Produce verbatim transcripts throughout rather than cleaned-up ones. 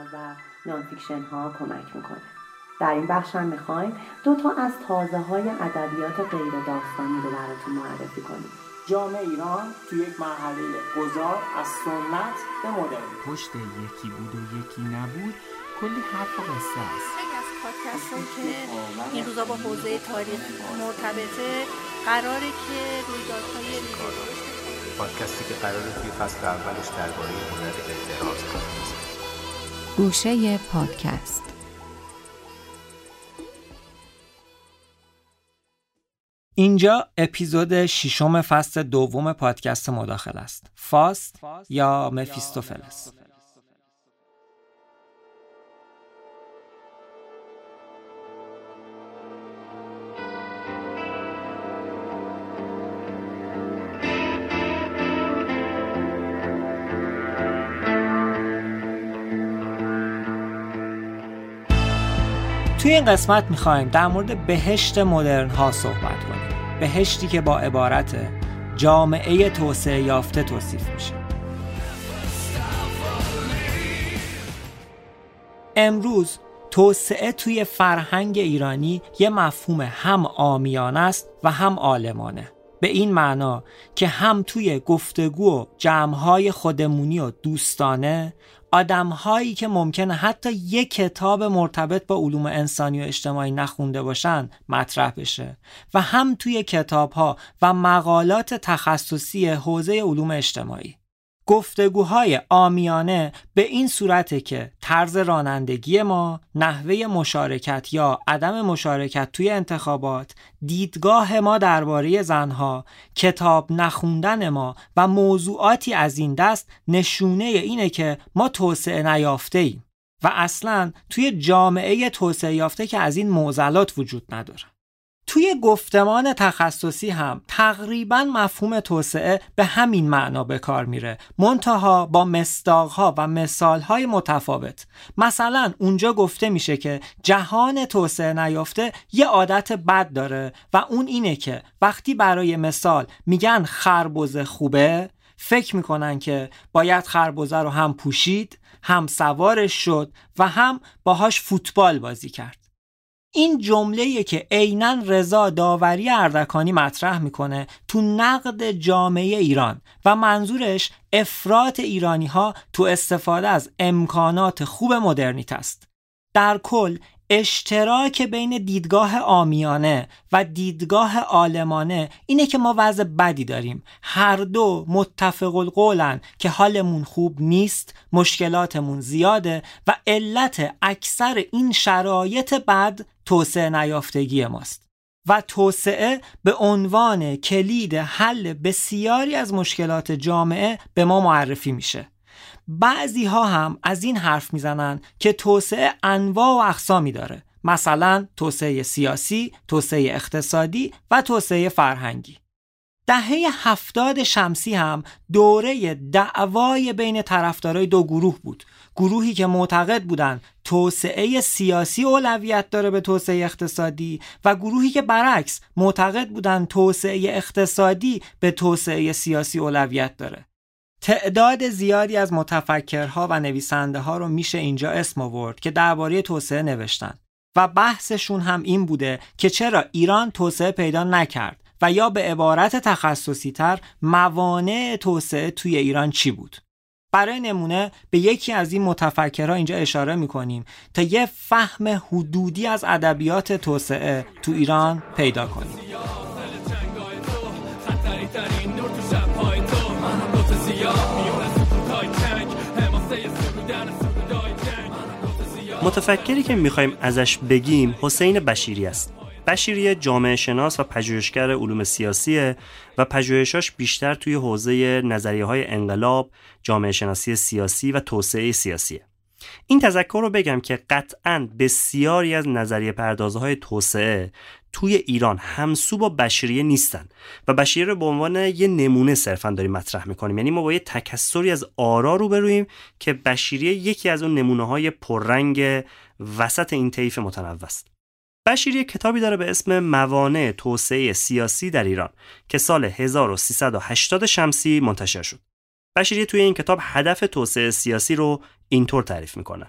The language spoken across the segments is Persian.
و نانفیکشن ها کمک میکنه. در این بخش هم میخوایم دو تا از تازه های ادبیات غیر داستانی رو براتون معرفی کنیم. جامعه ایران تو یک مرحله گذار از سنت به مدرن. پشت یکی بود و یکی نبود کلی حرف و قصه است. خیلی از پادکست هایی که این روزا با حوزه تاریخ مرتبطه قراره که رویدادهای ریزه درست پادکستی که قراره توی فصل اولش درباره هنر اعتراض کنه. گوشه پادکست. اینجا اپیزود ششم فصل دوم پادکست مداخله است. فاست یا مفیستوفلس. توی این قسمت می‌خوایم در مورد بهشت مدرن ها صحبت کنیم. بهشتی که با عبارت جامعه توسعه یافته توصیف میشه. امروز توسعه توی فرهنگ ایرانی یه مفهوم هم عامیانه است و هم عالمانه. به این معنا که هم توی گفتگو و جمع‌های خودمونی و دوستانه آدم‌هایی که ممکنه حتی یک کتاب مرتبط با علوم انسانی و اجتماعی نخونده باشن مطرح بشه و هم توی کتاب‌ها و مقالات تخصصی حوزه علوم اجتماعی. گفتگوهای عامیانه به این صورته که طرز رانندگی ما، نحوه مشارکت یا عدم مشارکت توی انتخابات، دیدگاه ما درباره زنها، کتاب نخوندن ما و موضوعاتی از این دست نشونه اینه که ما توسعه نیافته ایم و اصلاً توی جامعه توسعه یافته که از این معضلات وجود نداره. توی گفتمان تخصصی هم تقریباً مفهوم توسعه به همین معنا به کار میره، منتها با مصداق‌ها و مثال‌های متفاوت. مثلا اونجا گفته میشه که جهان توسعه نیافته یه عادت بد داره و اون اینه که وقتی برای مثال میگن خربزه خوبه، فکر میکنن که باید خربزه رو هم پوشید، هم سوارش شد و هم باهاش فوتبال بازی کرد. این جمله‌ای که عیناً رضا داوری اردکانی مطرح میکنه تو نقد جامعه ایران و منظورش افراط ایرانی‌ها تو استفاده از امکانات خوب مدرنیته است. در کل اشتراک بین دیدگاه عامیانه و دیدگاه عالمانه اینه که ما وضع بدی داریم. هر دو متفق القولن که حالمون خوب نیست، مشکلاتمون زیاده و علت اکثر این شرایط بد توسعه نیافتگی ماست و توسعه به عنوان کلید حل بسیاری از مشکلات جامعه به ما معرفی میشه. بعضی ها هم از این حرف میزنن که توسعه انواع و اقسامی داره، مثلا توسعه سیاسی، توسعه اقتصادی و توسعه فرهنگی. دهه هفتاد شمسی هم دوره دعوای بین طرفدارای دو گروه بود. گروهی که معتقد بودن توسعه سیاسی اولویت داره به توسعه اقتصادی و گروهی که برعکس معتقد بودن توسعه اقتصادی به توسعه سیاسی اولویت داره. تعداد زیادی از متفکرها و نویسنده ها رو میشه اینجا اسم آورد که درباره توسعه نوشتن و بحثشون هم این بوده که چرا ایران توسعه پیدا نکرد و یا به عبارت تخصصی تر موانع توسعه توی ایران چی بود. برای نمونه به یکی از این متفکرها اینجا اشاره میکنیم تا یه فهم حدودی از ادبیات توسعه تو ایران پیدا کنیم. متفکری که میخوایم ازش بگیم حسین بشیری است. بشیری جامعه شناس و پژوهشگر علوم سیاسیه و پژوهشاش بیشتر توی حوزه نظریه‌های انقلاب، جامعه شناسی سیاسی و توسعه سیاسیه. این تذکر رو بگم که قطعاً بسیاری از نظریه پردازهای توسعه توی ایران همسو با بشیریه نیستن و بشیریه رو به عنوان یه نمونه صرفاً داریم مطرح میکنیم. یعنی ما با یه تکثری از آرا روبرویم که بشیریه یکی از اون نمونه‌های پررنگ وسط این طیف متنوع است. بشیری کتابی داره به اسم موانع توسعه سیاسی در ایران که سال هزار و سیصد و هشتاد شمسی منتشر شد. بشیری توی این کتاب هدف توسعه سیاسی رو اینطور تعریف میکنه: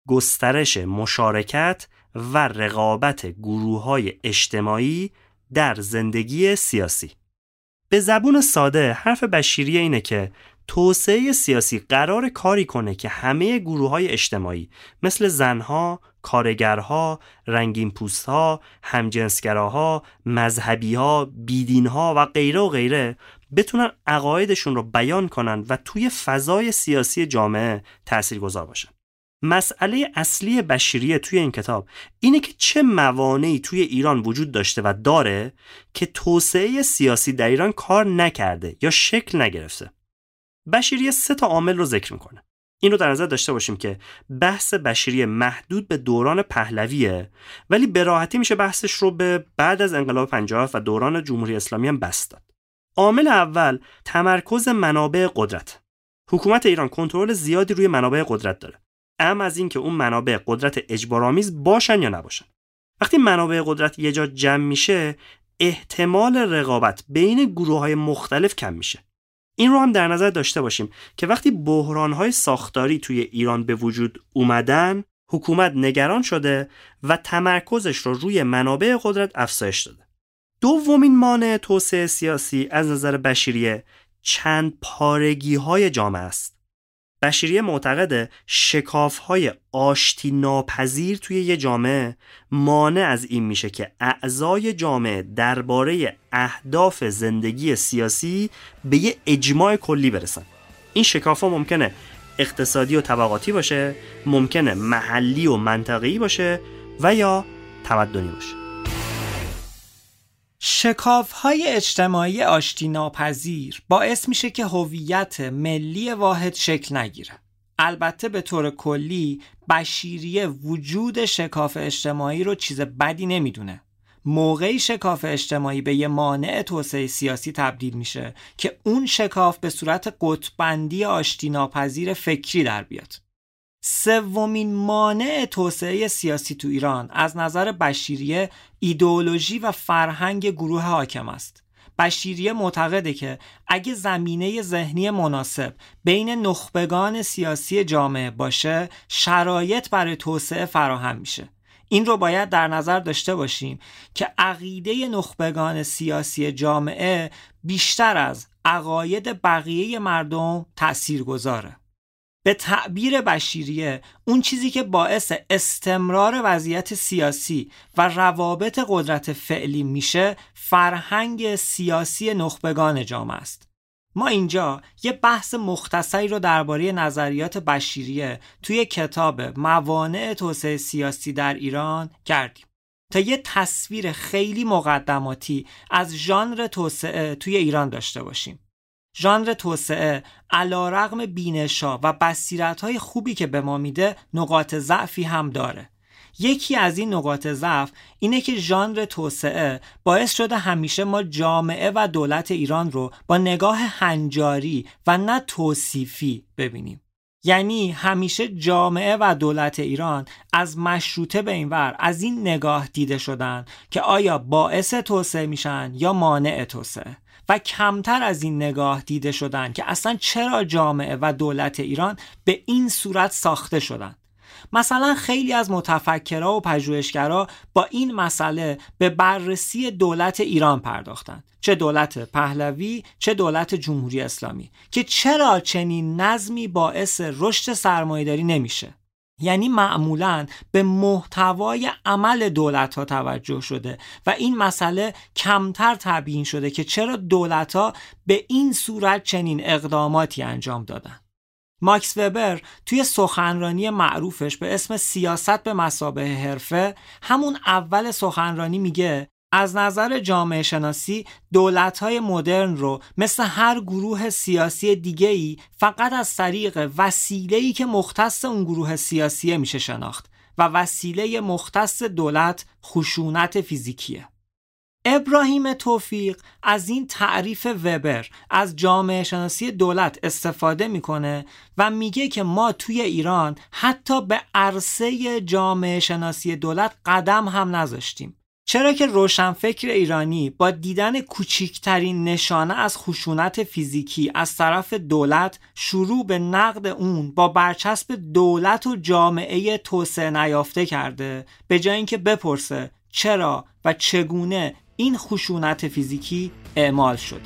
گسترش مشارکت و رقابت گروه‌های اجتماعی در زندگی سیاسی. به زبون ساده حرف بشیری اینه که توسعه سیاسی قرار کاری کنه که همه گروه‌های اجتماعی مثل زنها، کارگرها، رنگین پوستها، همجنسگراها، مذهبیها، بیدینها و غیره و غیره بتونن عقایدشون رو بیان کنن و توی فضای سیاسی جامعه تاثیرگذار باشن. مسئله اصلی بشیریه توی این کتاب اینه که چه موانعی توی ایران وجود داشته و داره که توسعه سیاسی در ایران کار نکرده یا شکل نگرفته. بشیریه سه تا عامل رو ذکر میکنه. این رو در نظر داشته باشیم که بحث بشیریه محدود به دوران پهلویه، ولی به راحتی میشه بحثش رو به بعد از انقلاب پنجاه و دوران جمهوری اسلامی هم بسط داد. عامل اول تمرکز منابع قدرت. حکومت ایران کنترل زیادی روی منابع قدرت داره. اما از این که اون منابع قدرت اجبارآمیز باشن یا نباشن. وقتی منابع قدرت یه جا جمع میشه، احتمال رقابت بین گروه‌های مختلف کم میشه. این رو هم در نظر داشته باشیم که وقتی بحران‌های ساختاری توی ایران به وجود اومدن، حکومت نگران شده و تمرکزش رو روی منابع قدرت افزایش داده. دومین مانع توسعه سیاسی از نظر بشیریه چند پارگی‌های جامعه است. بشیریه معتقده شکاف‌های آشتی ناپذیر توی یه جامعه مانع از این میشه که اعضای جامعه درباره اهداف زندگی سیاسی به یه اجماع کلی برسن. این شکاف‌ها ممکنه اقتصادی و طبقاتی باشه، ممکنه محلی و منطقه‌ای باشه و یا تمدنی باشه. شکاف‌های اجتماعی آشتی ناپذیر باعث میشه که هویت ملی واحد شکل نگیره. البته به طور کلی بشیریه وجود شکاف اجتماعی رو چیز بدی نمیدونه. موقعی شکاف اجتماعی به یه مانع توسعه سیاسی تبدیل میشه که اون شکاف به صورت قطب‌بندی آشتی ناپذیر فکری در بیاد. سومین مانع توسعه سیاسی تو ایران از نظر بشیریه ایدئولوژی و فرهنگ گروه حاکم است. بشیریه معتقده که اگه زمینه ذهنی مناسب بین نخبگان سیاسی جامعه باشه، شرایط برای توسعه فراهم میشه. این رو باید در نظر داشته باشیم که عقیده نخبگان سیاسی جامعه بیشتر از عقاید بقیه مردم تأثیرگذاره. به تعبیر بشیریه اون چیزی که باعث استمرار وضعیت سیاسی و روابط قدرت فعلی میشه فرهنگ سیاسی نخبگان جامعه است. ما اینجا یه بحث مختصری رو درباره نظریات بشیریه توی کتاب موانع توسعه سیاسی در ایران کردیم تا یه تصویر خیلی مقدماتی از ژانر توسعه توی ایران داشته باشیم. ژانر توسعه علیرغم بینش‌ها و بصیرت‌های خوبی که به ما میده نقاط ضعفی هم داره. یکی از این نقاط ضعف اینه که ژانر توسعه باعث شده همیشه ما جامعه و دولت ایران رو با نگاه هنجاری و نه توصیفی ببینیم. یعنی همیشه جامعه و دولت ایران از مشروطه به این ور از این نگاه دیده شدن که آیا باعث توسعه میشن یا مانع توسعه، و کمتر از این نگاه دیده شدن که اصلا چرا جامعه و دولت ایران به این صورت ساخته شدن. مثلا خیلی از متفکرها و پژوهشگرها با این مسئله به بررسی دولت ایران پرداختن، چه دولت پهلوی چه دولت جمهوری اسلامی، که چرا چنین نظمی باعث رشد سرمایه‌داری نمیشه. یعنی معمولاً به محتوای عمل دولت‌ها توجه شده و این مسئله کمتر تبیین شده که چرا دولت‌ها به این صورت چنین اقداماتی انجام دادن. ماکس وبر توی سخنرانی معروفش به اسم سیاست به مثابه حرفه، همون اول سخنرانی میگه از نظر جامعه شناسی دولت‌های مدرن رو مثل هر گروه سیاسی دیگه‌ای فقط از طریق وسیله‌ای که مختص اون گروه سیاسیه میشه شناخت و وسیله مختص دولت خشونت فیزیکیه. ابراهیم توفیق از این تعریف وبر از جامعه شناسی دولت استفاده میکنه و میگه که ما توی ایران حتی به عرصه جامعه شناسی دولت قدم هم نذاشتیم. چرا که روشنفکر ایرانی با دیدن کوچکترین نشانه از خشونت فیزیکی از طرف دولت شروع به نقد اون با برچسب دولت و جامعه توسعه نیافته کرده، به جای اینکه بپرسه چرا و چگونه این خشونت فیزیکی اعمال شده.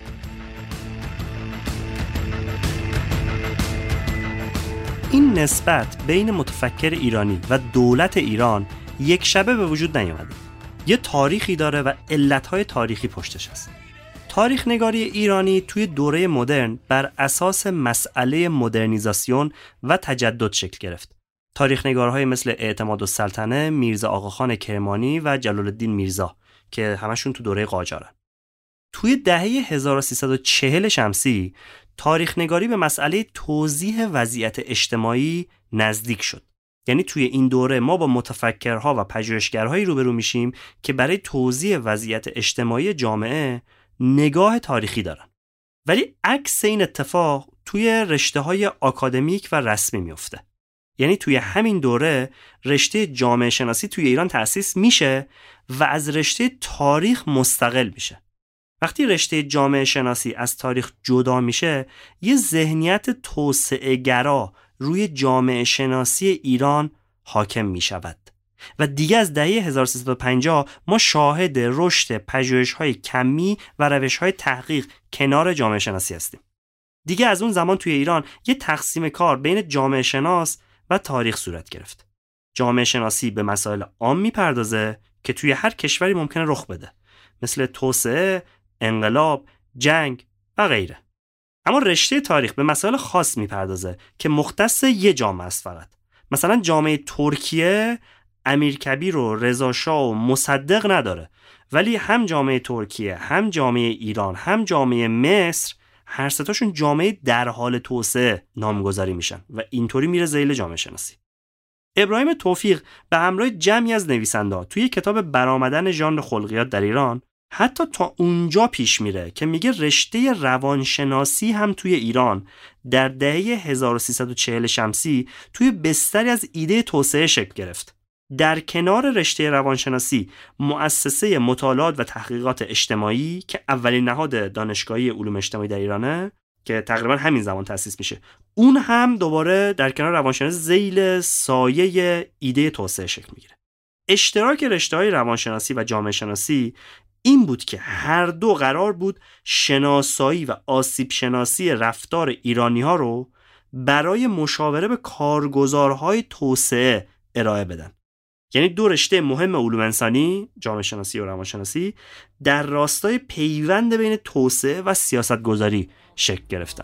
این نسبت بین متفکر ایرانی و دولت ایران یک شبه به وجود نیامده. یه تاریخی داره و علتهای تاریخی پشتش هست. تاریخ نگاری ایرانی توی دوره مدرن بر اساس مسئله مدرنیزاسیون و تجدد شکل گرفت. تاریخ نگارهای مثل اعتماد السلطنه، میرزا آقاخان کرمانی و جلال الدین میرزا که همشون تو دوره قاجارن. توی دهه هزار و سیصد و چهل شمسی تاریخ نگاری به مسئله توضیح وضعیت اجتماعی نزدیک شد. یعنی توی این دوره ما با متفکرها و پژوهشگرهایی روبرو میشیم که برای توضیح وضعیت اجتماعی جامعه نگاه تاریخی دارن. ولی عکس این اتفاق توی رشته‌های آکادمیک و رسمی میفته. یعنی توی همین دوره رشته جامعه شناسی توی ایران تأسیس میشه و از رشته تاریخ مستقل میشه. وقتی رشته جامعه شناسی از تاریخ جدا میشه، یه ذهنیت توسعه گرا روی جامعه شناسی ایران حاکم میشود و دیگه از دهه هزار و سیصد و پنجاه ما شاهد رشد پژوهش‌های کمی و روش‌های تحقیق کنار جامعه شناسی هستیم. دیگه از اون زمان توی ایران یه تقسیم کار بین جامعه شناس و تاریخ صورت گرفت. جامعه شناسی به مسائل عام میپردازه که توی هر کشوری ممکنه رخ بده، مثل توسعه، انقلاب، جنگ و غیره. اما رشته تاریخ به مسائل خاص میپردازه که مختص یه جامعه است فقط. مثلا جامعه ترکیه امیرکبیر و رضا شاه و مصدق نداره، ولی هم جامعه ترکیه، هم جامعه ایران، هم جامعه مصر، هر سه تاشون جامعه در حال توسعه نامگذاری میشن و اینطوری میره ذیل جامعه شناسی. ابراهیم توفیق به همراه جمعی از نویسنده‌ها توی کتاب برآمدن ژانر خلقیات در ایران حتی تا اونجا پیش میره که میگه رشته روانشناسی هم توی ایران در دهه هزار و سیصد و چهل شمسی توی بستری از ایده توسعه شکل گرفت. در کنار رشته روانشناسی، مؤسسه مطالعات و تحقیقات اجتماعی که اولین نهاد دانشگاهی علوم اجتماعی در ایرانه که تقریبا همین زمان تأسیس میشه، اون هم دوباره در کنار روانشناسی ذیل سایه ایده توسعه شکل میگیره. اشتراک رشته‌های روانشناسی و جامعه شناسی این بود که هر دو قرار بود شناسایی و آسیب شناسی رفتار ایرانی‌ها رو برای مشاوره به کارگزارهای توسعه ارائه بدن. یعنی دو رشته مهم علوم انسانی، جامعه شناسی و روانشناسی، در راستای پیوند بین توسعه و سیاستگذاری شکل گرفتن.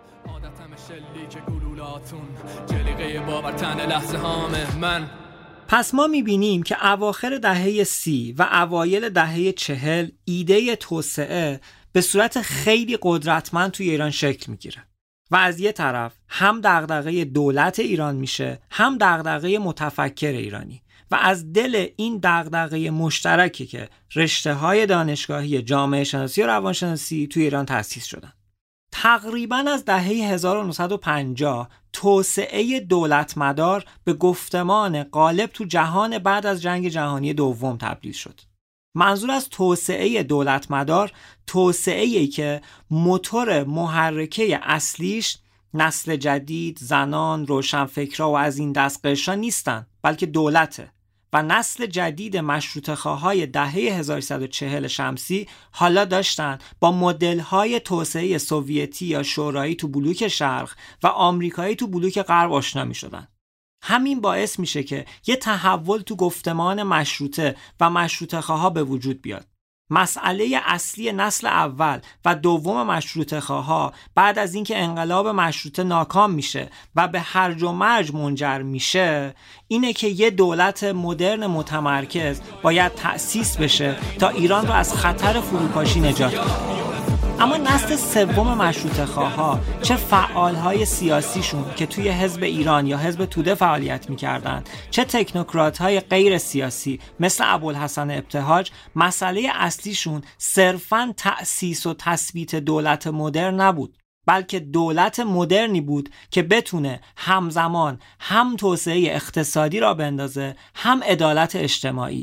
پس ما میبینیم که اواخر دهه سی و اوایل دهه چهل ایده توسعه به صورت خیلی قدرتمند توی ایران شکل میگیره و از یه طرف هم دغدغه دولت ایران میشه، هم دغدغه متفکر ایرانی و از دل این دغدغه مشترکی که رشته‌های دانشگاهی جامعه شناسی و روانشناسی توی ایران تأسیس شدن. تقریباً از دهه هزار و نهصد و پنجاه توسعه دولت مدار به گفتمان غالب تو جهان بعد از جنگ جهانی دوم تبدیل شد. منظور از توسعه دولت مدار توسعه‌ای که موتور محرکه اصلیش نسل جدید، زنان، روشنفکرها و از این دست قشرها نیستن، بلکه دولته و نسل جدید مشروطه‌خواهای دهه هزار و سیصد و چهل شمسی حالا داشتن با مدل‌های توسعه سوویتی یا شورایی تو بلوک شرق و آمریکایی تو بلوک غرب آشنا می‌شدن. همین باعث میشه که یه تحول تو گفتمان مشروطه و مشروطه‌خواها به وجود بیاد. مسئله اصلی نسل اول و دوم مشروطه‌خواها بعد از اینکه انقلاب مشروطه ناکام میشه و به هرج و مرج منجر میشه اینه که یه دولت مدرن متمرکز باید تأسیس بشه تا ایران رو از خطر فروپاشی نجات بده. اما نسل سوم مشروطه‌خواها چه فعالهای سیاسیشون که توی حزب ایران یا حزب توده فعالیت میکردن، چه تکنوکرات‌های غیر سیاسی مثل ابوالحسن ابتهاج، مسئله اصلیشون صرفاً تأسیس و تثبیت دولت مدرن نبود، بلکه دولت مدرنی بود که بتونه همزمان هم توسعه اقتصادی را بندازه، هم عدالت اجتماعی.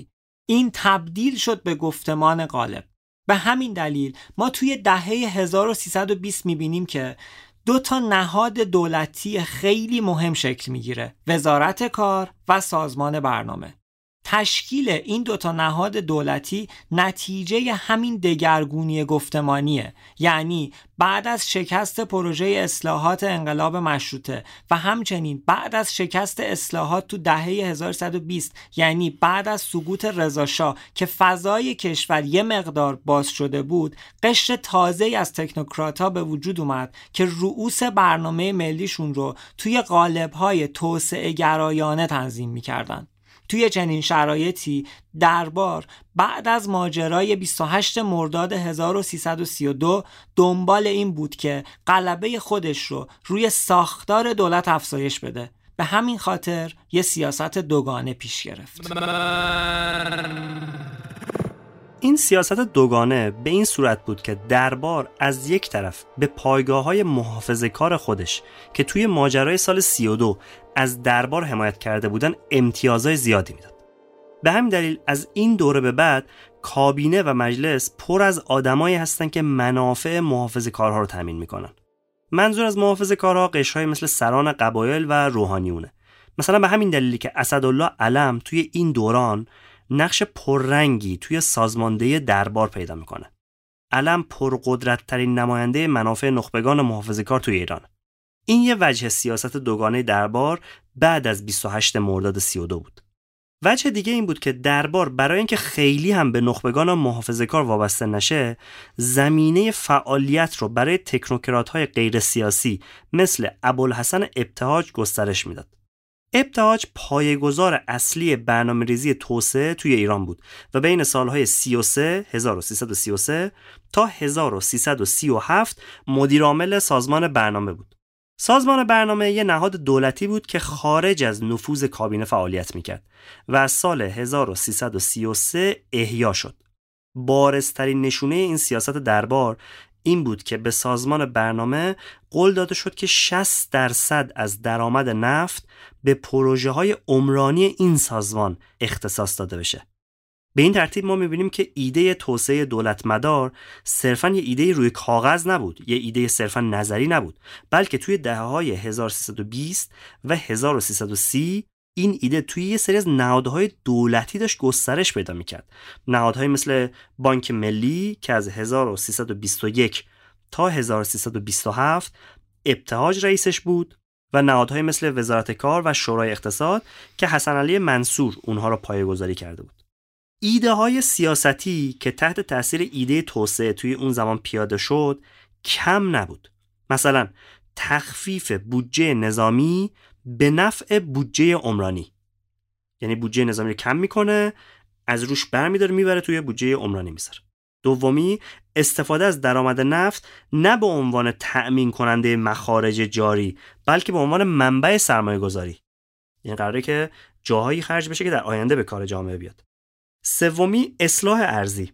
این تبدیل شد به گفتمان غالب. به همین دلیل ما توی دهه هزار و سیصد و بیست میبینیم که دو تا نهاد دولتی خیلی مهم شکل میگیره: وزارت کار و سازمان برنامه. تشکیل این دو تا نهاد دولتی نتیجه همین دگرگونی گفتمانیه. یعنی بعد از شکست پروژه اصلاحات انقلاب مشروطه و همچنین بعد از شکست اصلاحات تو دهه هزار و سیصد و بیست، یعنی بعد از سقوط رضا شاه که فضای کشور یه مقدار باز شده بود، قشر تازه‌ای از تکنوکرات‌ها به وجود اومد که رؤوس برنامه ملیشون رو توی قالب‌های توسعه گرایانه تنظیم می‌کردن. توی چنین شرایطی دربار بعد از ماجرای بیست و هشتم مرداد هزار و سیصد و سی و دو دنبال این بود که غلبه خودش رو روی ساختار دولت افزایش بده. به همین خاطر یه سیاست دوگانه پیش گرفت. این سیاست دوگانه به این صورت بود که دربار از یک طرف به پایگاه‌های محافظه‌کار خودش که توی ماجرای سال سی و دو از دربار حمایت کرده بودن امتیازهای زیادی میداد. به همین دلیل از این دوره به بعد کابینه و مجلس پر از آدمایی هستن که منافع محافظه‌کارها رو تامین میکنن. منظور از محافظه‌کارها قشرهای مثل سران قبایل و روحانیونه. مثلا به همین دلیلی که اسدالله علم توی این دوران نقش پررنگی توی سازماندهی دربار پیدا میکنه. علم پرقدرت ترین نماینده منافع نخبگان محافظه‌کار توی ایران. این یه وجه سیاست دوگانه دربار بعد از بیست و هشتم مرداد سی و دو بود. وجه دیگه این بود که دربار برای اینکه خیلی هم به نخبگان محافظه‌کار وابسته نشه، زمینه فعالیت رو برای تکنوکرات‌های غیر سیاسی مثل ابوالحسن ابتهاج گسترش میداد. ابتهاج پایه‌گذار اصلی برنامه‌ریزی توسعه توی ایران بود و بین سالهای سی و سه هزار و سیصد و سی و سه تا هزار و سیصد و سی و هفت مدیر عامل سازمان برنامه بود. سازمان برنامه یه نهاد دولتی بود که خارج از نفوذ کابینه فعالیت میکرد و از سال هزار و سیصد و سی و سه احیا شد. بارزترین نشونه این سیاست دربار این بود که به سازمان برنامه قول داده شد که شصت درصد از درآمد نفت به پروژه های عمرانی این سازمان اختصاص داده بشه. به این ترتیب ما میبینیم که ایده توسعه دولت مدار صرفاً یه ایده روی کاغذ نبود، یه ایده صرفاً نظری نبود، بلکه توی دهه‌های هزار و سیصد و بیست و هزار و سیصد و سی این ایده توی یه سری از نهادهای دولتی داشت گسترش پیدا میکرد. نهادهای مثل بانک ملی که از هزار و سیصد و بیست و یک تا هزار و سیصد و بیست و هفت ابتهاج رئیسش بود و نهادهای مثل وزارت کار و شورای اقتصاد که حسن علی منصور اونها را پایه‌گذاری کرده بود. ایده های سیاستی که تحت تاثیر ایده توسعه توی اون زمان پیاده شد کم نبود. مثلا تخفیف بودجه نظامی به نفع بودجه عمرانی، یعنی بودجه نظامی رو کم میکنه، از روش برمیداره میبره توی بودجه عمرانی میذاره. دومی، استفاده از درآمد نفت نه به عنوان تأمین کننده مخارج جاری بلکه به عنوان منبع سرمایه گذاری، یعنی قراره که جاهایی خرج بشه که در آینده به کار جامعه بیاد. سومی، اصلاح ارضی.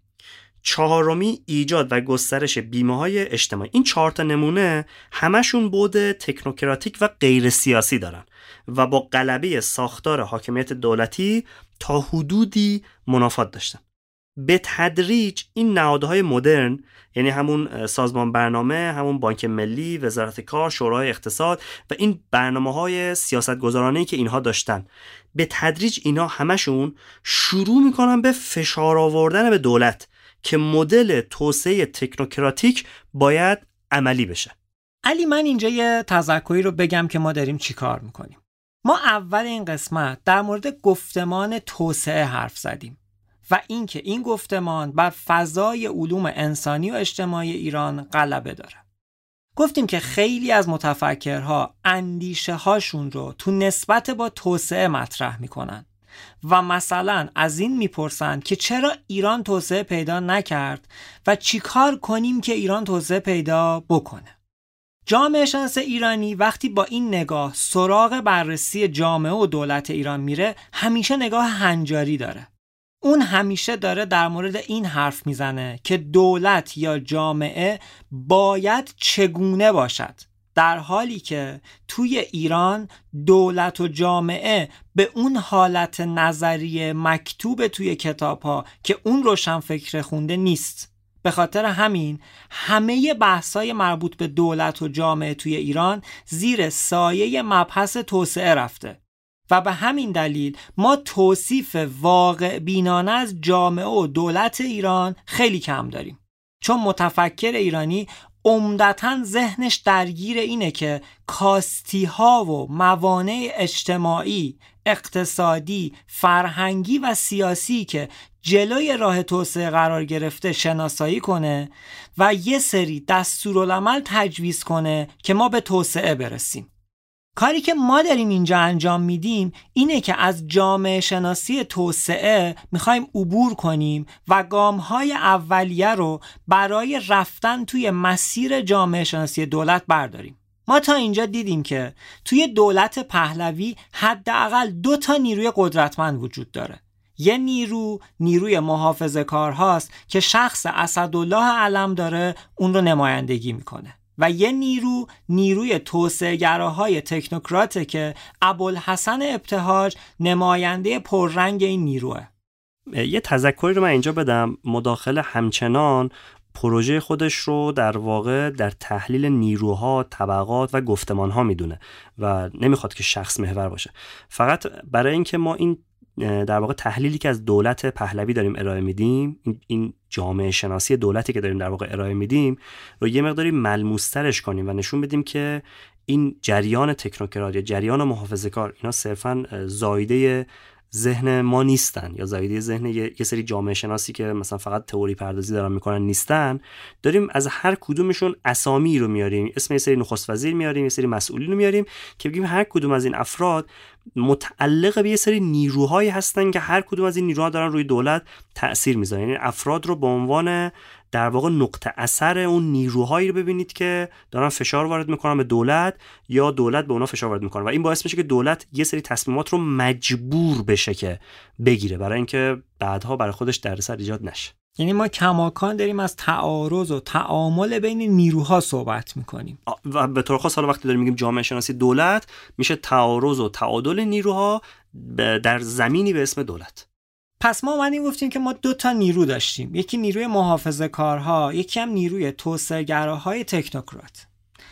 چهارمی، ایجاد و گسترش بیمه‌های اجتماعی. این چهار تا نمونه همشون بعد تکنوکراتیک و غیر سیاسی دارن و با غلبه ساختار حاکمیت دولتی تا حدودی منافات داشتن. به تدریج این نهادهای مدرن، یعنی همون سازمان برنامه، همون بانک ملی، وزارت کار، شورای اقتصاد و این برنامه‌های سیاست‌گذارانه‌ای که اینها داشتن، به تدریج اینا همشون شروع میکنن به فشار آوردن به دولت که مدل توسعه تکنوکراتیک باید عملی بشه. علی، من اینجا یه تذکری رو بگم که ما داریم چی کار میکنیم. ما اول این قسمت در مورد گفتمان توسعه حرف زدیم و اینکه این گفتمان بر فضای علوم انسانی و اجتماعی ایران غلبه داره. گفتیم که خیلی از متفکرها اندیشه هاشون رو تو نسبت با توسعه مطرح میکنن و مثلا از این میپرسن که چرا ایران توسعه پیدا نکرد و چی کار کنیم که ایران توسعه پیدا بکنه. جامعه شناس ایرانی وقتی با این نگاه سراغ بررسی جامعه و دولت ایران میره، همیشه نگاه هنجاری داره. اون همیشه داره در مورد این حرف میزنه که دولت یا جامعه باید چگونه باشد در حالی که توی ایران دولت و جامعه به اون حالت نظریه مکتوب توی کتاب ها که اون روشنفکر خونده نیست. به خاطر همین همه بحثای مربوط به دولت و جامعه توی ایران زیر سایه مبحث توسعه رفته و به همین دلیل ما توصیف واقع بینانه از جامعه و دولت ایران خیلی کم داریم، چون متفکر ایرانی عمدتاً ذهنش درگیر اینه که کاستی ها و موانع اجتماعی، اقتصادی، فرهنگی و سیاسی که جلوی راه توسعه قرار گرفته شناسایی کنه و یه سری دستورالعمل تجویز کنه که ما به توسعه برسیم. کاری که ما داریم اینجا انجام میدیم اینه که از جامعه شناسی توسعه میخوایم عبور کنیم و گامهای اولیه رو برای رفتن توی مسیر جامعه شناسی دولت برداریم. ما تا اینجا دیدیم که توی دولت پهلوی حداقل دو تا نیروی قدرتمند وجود داره. یه نیرو نیروی محافظه کارهاست که شخص اسدالله علم داره اون رو نمایندگی میکنه و یه نیرو نیروی توسعه‌گراهای تکنوکراته که ابوالحسن ابتهاج نماینده پررنگ این نیروه. یه تذکری رو من اینجا بدم. مداخله همچنان پروژه خودش رو در واقع در تحلیل نیروها، طبقات و گفتمانها میدونه و نمیخواد که شخص محور باشه. فقط برای اینکه ما این در واقع تحلیلی که از دولت پهلوی داریم ارائه میدیم، این جامعه شناسی دولتی که داریم در واقع ارائه میدیم رو یه مقداری ملموس‌ترش کنیم و نشون بدیم که این جریان تکنوکرات یا جریان محافظه‌کار اینا صرفاً زایده ذهن ما نیستن یا زایده ذهن یه سری جامعه شناسی که مثلا فقط تئوری پردازی دارن میکنن نیستن. داریم از هر کدومشون اسامی رو میاریم، اسم یه سری نخست وزیر میاریم، یه سری مسئولین رو میاریم که بگیم هر کدوم از این افراد متعلق به یه سری نیروهایی هستن که هر کدوم از این نیروها دارن روی دولت تأثیر میذارن. یعنی افراد رو به عنوان در واقع نقطه اثر اون نیروهایی رو ببینید که دارن فشار وارد میکنن به دولت یا دولت به اونا فشار وارد میکنه و این باعث میشه که دولت یه سری تصمیمات رو مجبور بشه که بگیره برای اینکه بعدها برای خودش دردسر ایجاد نشه. یعنی ما کماکان داریم از تعارض و تعامل بین نیروها صحبت میکنیم و به طور خاص حالا وقتی داریم میگیم جامعه شناسی دولت میشه تعارض و تعادل نیروها در زمینی به اسم دولت. پس ما اومدیم گفتیم که ما دو تا نیرو داشتیم، یکی نیروی محافظه کارها، یکی هم نیروی توسعه‌گراهای تکنوکرات.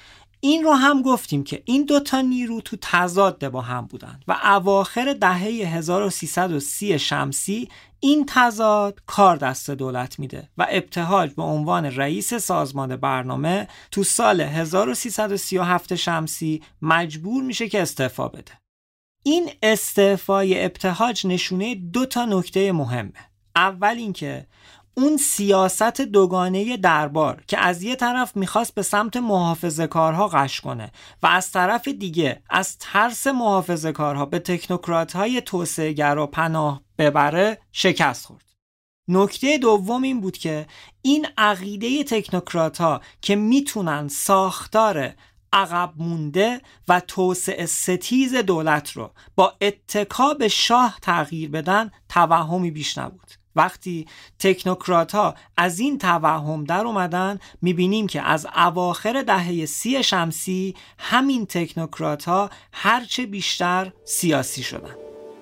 این رو هم گفتیم که این دو تا نیرو تو تضاد با هم بودن و اواخر دهه هزار و سیصد و سی شمسی این تضاد کار دست دولت میده و ابتهاج به عنوان رئیس سازمان برنامه تو سال هزار و سیصد و سی و هفت شمسی مجبور میشه که استعفا بده. این استعفای ابتهاج نشونه دو تا نکته مهمه. اول اینکه اون سیاست دوگانه دربار که از یه طرف میخواست به سمت محافظه کارها غش کنه و از طرف دیگه از ترس محافظه کارها به تکنوکرات های توسعه گرا پناه ببره شکست خورد. نکته دوم این بود که این عقیده تکنوکرات ها که میتونن ساختار عقب مونده و توسعه ستیز دولت رو با اتکا به شاه تغییر بدن توهمی بیش نبود. وقتی تکنوکرات ها از این توهم در اومدن میبینیم که از اواخر دهه سی شمسی همین تکنوکرات ها هرچه بیشتر سیاسی شدن.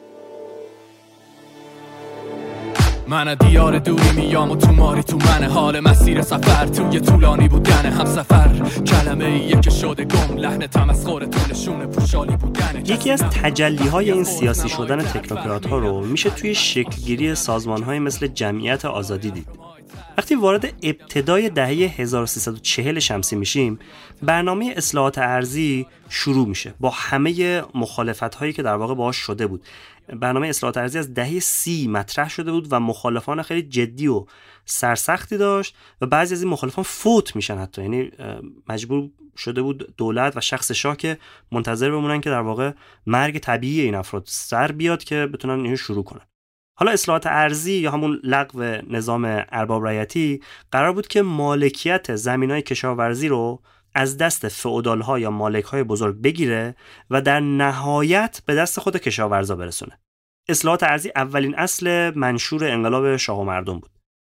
من دیار دوری میام و تو ماری تو من حال مسیر سفر توی طولانی بودن هم سفر کلمه ایه که شده گم لحن تمسخر تو نشونه پوشالی بودن. یکی از تجلی‌های این سیاسی شدن تکنوکرات ها رو میشه توی شکلگیری سازمان‌های مثل جمعیت آزادی دید. وقتی وارد ابتدای دهه هزار و سیصد و چهل شمسی میشیم برنامه اصلاحات ارضی شروع میشه با همه مخالفت‌هایی که در واقع باهاش شده بود. برنامه اصلاحات ارضی از دهه سی مطرح شده بود و مخالفان خیلی جدی و سرسختی داشت و بعضی از این مخالفان فوت میشن حتی، یعنی مجبور شده بود دولت و شخص شاه که منتظر بمونن که در واقع مرگ طبیعی این افراد سر بیاد که بتونن اینو شروع کنن. حالا اصلاحات ارضی یا همون لغو نظام ارباب رعیتی قرار بود که مالکیت زمینای کشاورزی رو از دست فئودال‌ها یا مالک‌های بزرگ بگیره و در نهایت به دست خود کشاورزا برسونه. اصلاحات ارضی اولین اصل منشور انقلاب شاه و مردم بود.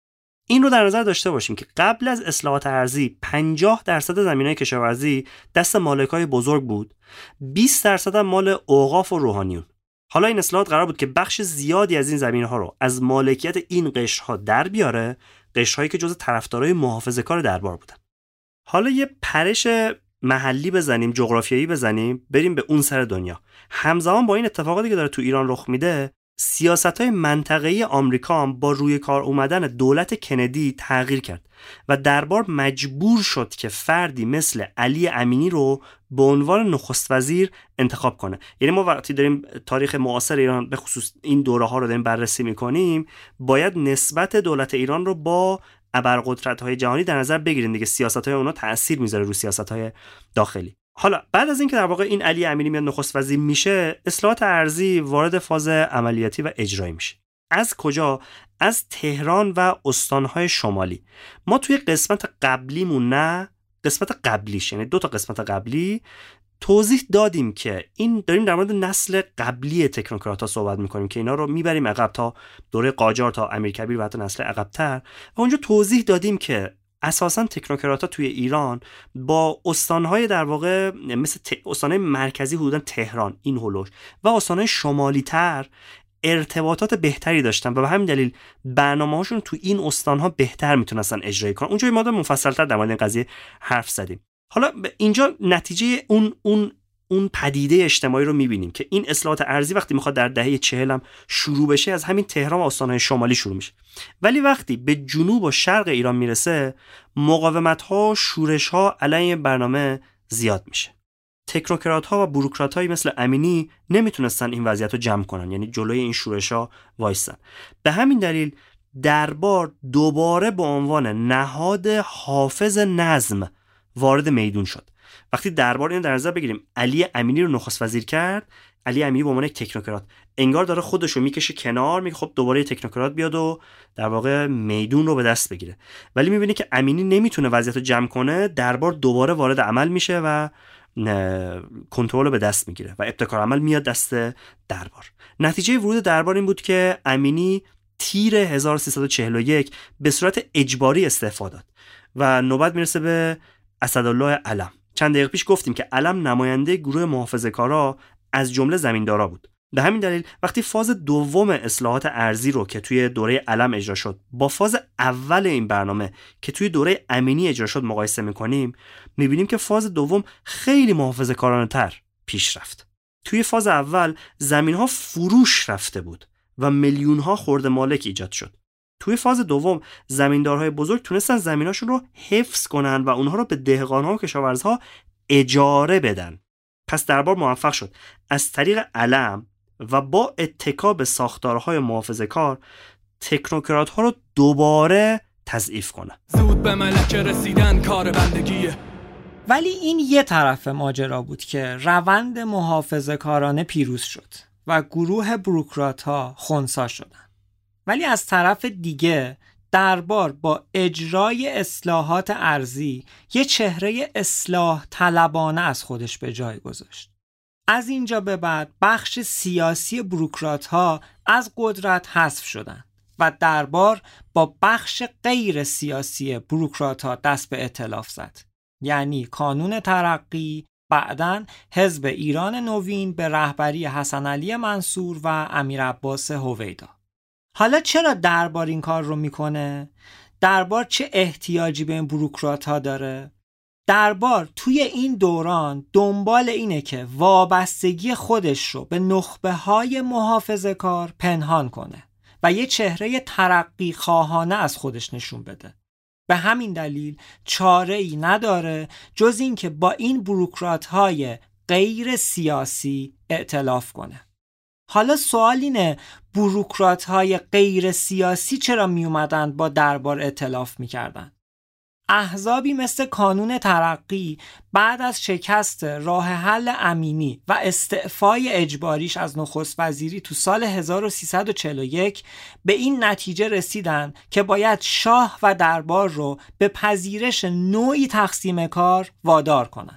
این رو در نظر داشته باشیم که قبل از اصلاحات ارضی پنجاه درصد زمینای کشاورزی دست مالکای بزرگ بود، بیست درصد هم مال اوقاف و روحانیون. حالا این اصلاحات قرار بود که بخش زیادی از این زمین‌ها رو از مالکیت این قشرها در بیاره، قشرهایی که جزو طرفدارای محافظه‌کار دربار بودن. حالا یه پرش محلی بزنیم، جغرافیایی بزنیم، بریم به اون سر دنیا. همزمان با این اتفاقاتی که داره تو ایران رخ میده، سیاست‌های منطقه‌ای آمریکا هم با روی کار اومدن دولت کندی تغییر کرد و دربار مجبور شد که فردی مثل علی امینی رو به عنوان نخست وزیر انتخاب کنه. یعنی ما وقتی داریم تاریخ معاصر ایران به خصوص این دوره‌ها رو داریم بررسی می‌کنیم، باید نسبت دولت ایران رو با ابرقدرت‌های جهانی در نظر بگیریم دیگه. سیاست‌های اونها تأثیر میذاره رو سیاست‌های داخلی. حالا بعد از اینکه در واقع این علی امینی میاد نخست وزیر میشه، اصلاحات ارضی وارد فاز عملیاتی و اجرایی میشه. از کجا؟ از تهران و استانهای شمالی. ما توی قسمت قبلیمون نه قسمت قبلیش یعنی دو تا قسمت قبلی توضیح دادیم که این داریم در مورد نسل قبلی تکنوکرات ها صحبت میکنیم که اینا رو میبریم عقب تا دوره قاجار تا امیرکبیر و حتی نسل عقب‌تر، و اونجا توضیح دادیم که اساساً تکنوکرات ها توی ایران با استانهای در واقع مثل ت... استانهای مرکزی حدوداً تهران این هولوش و استانهای شمالی تر ارتباطات بهتری داشتن و به همین دلیل برنامه‌هاشون تو این استانها بهتر میتونستن اجرا کنن. اونجا ما مفصل‌تر در مورد این قضیه حرف زدیم. حالا اینجا نتیجه اون اون اون پدیده اجتماعی رو می‌بینیم که این اصلاحات ارضی وقتی میخواد در دهه چهل هم شروع بشه از همین تهران و استان‌های شمالی شروع میشه، ولی وقتی به جنوب و شرق ایران میرسه مقاومت‌ها و شورش‌ها علیه برنامه زیاد میشه. تکنوکرات‌ها و بوروکرات‌هایی مثل امینی نمیتونستن این وضعیت رو جمع کنن، یعنی جلوی این شورش‌ها وایسن. به همین دلیل دربار دوباره به عنوان نهاد حافظ نظم وارد میدون شد. وقتی دربار اینو در نظر بگیریم علی امینی رو نخست وزیر کرد، علی امینی به عنوان یک تکنوکرات انگار داره خودش رو میکشه کنار، میگه خب دوباره تکنوکرات بیاد و در واقع میدون رو به دست بگیره. ولی میبینی که امینی نمیتونه وضعیت رو جمع کنه، دربار دوباره وارد عمل میشه و کنترل رو به دست میگیره و ابتکار عمل میاد دست دربار. نتیجه ورود دربار این بود که امینی تیر هزار و سیصد و چهل و یک به صورت اجباری استعفا داد و نوبت میرسه به اسدالله علم. چند دقیقه پیش گفتیم که علم نماینده گروه محافظه‌کارا از جمله زمیندارا بود. به همین دلیل وقتی فاز دوم اصلاحات ارضی رو که توی دوره علم اجرا شد با فاز اول این برنامه که توی دوره امینی اجرا شد مقایسه میکنیم، میبینیم که فاز دوم خیلی محافظه‌کارانه تر پیش رفت. توی فاز اول زمین‌ها فروش رفته بود و میلیون‌ها خرده مالک ایجاد شد. توی فاز دوم زمیندارهای بزرگ تونستن زمیناشون رو حفظ کنن و اونها رو به دهقان‌ها و کشاورزها اجاره بدن. پس دربار موفق شد از طریق علم و با اتکا به ساختارهای محافظه‌کار تکنوکرات‌ها رو دوباره تضعیف کنه. زود به ملک رسیدن کار بندگیه. ولی این یه طرف ماجرا بود که روند محافظه‌کارانه پیروز شد و گروه بوروکرات‌ها خنثی شدند. ولی از طرف دیگه دربار با اجرای اصلاحات ارضی یه چهره اصلاح طلبانه از خودش به جای گذاشت. از اینجا به بعد بخش سیاسی بوروکرات‌ها از قدرت حذف شدند و دربار با بخش غیر سیاسی بوروکرات‌ها دست به ائتلاف زد. یعنی کانون ترقی، بعداً حزب ایران نوین به رهبری حسن علی منصور و امیر عباس هویدا. حالا چرا دربار این کار رو میکنه؟ دربار چه احتیاجی به این بوروکرات‌ها داره؟ دربار توی این دوران دنبال اینه که وابستگی خودش رو به نخبه‌های محافظه‌کار پنهان کنه و یه چهره ترقی خواهانه از خودش نشون بده. به همین دلیل چاره‌ای نداره جز این که با این بوروکرات‌های غیر سیاسی ائتلاف کنه. حالا سوال اینه بوروکرات‌های غیر سیاسی چرا می اومدن با دربار ائتلاف می‌کردن؟ احزابی مثل کانون ترقی بعد از شکست راه حل امینی و استعفای اجباریش از نخست وزیری تو سال هزار و سیصد و چهل و یک به این نتیجه رسیدن که باید شاه و دربار رو به پذیرش نوعی تقسیم کار وادار کنن.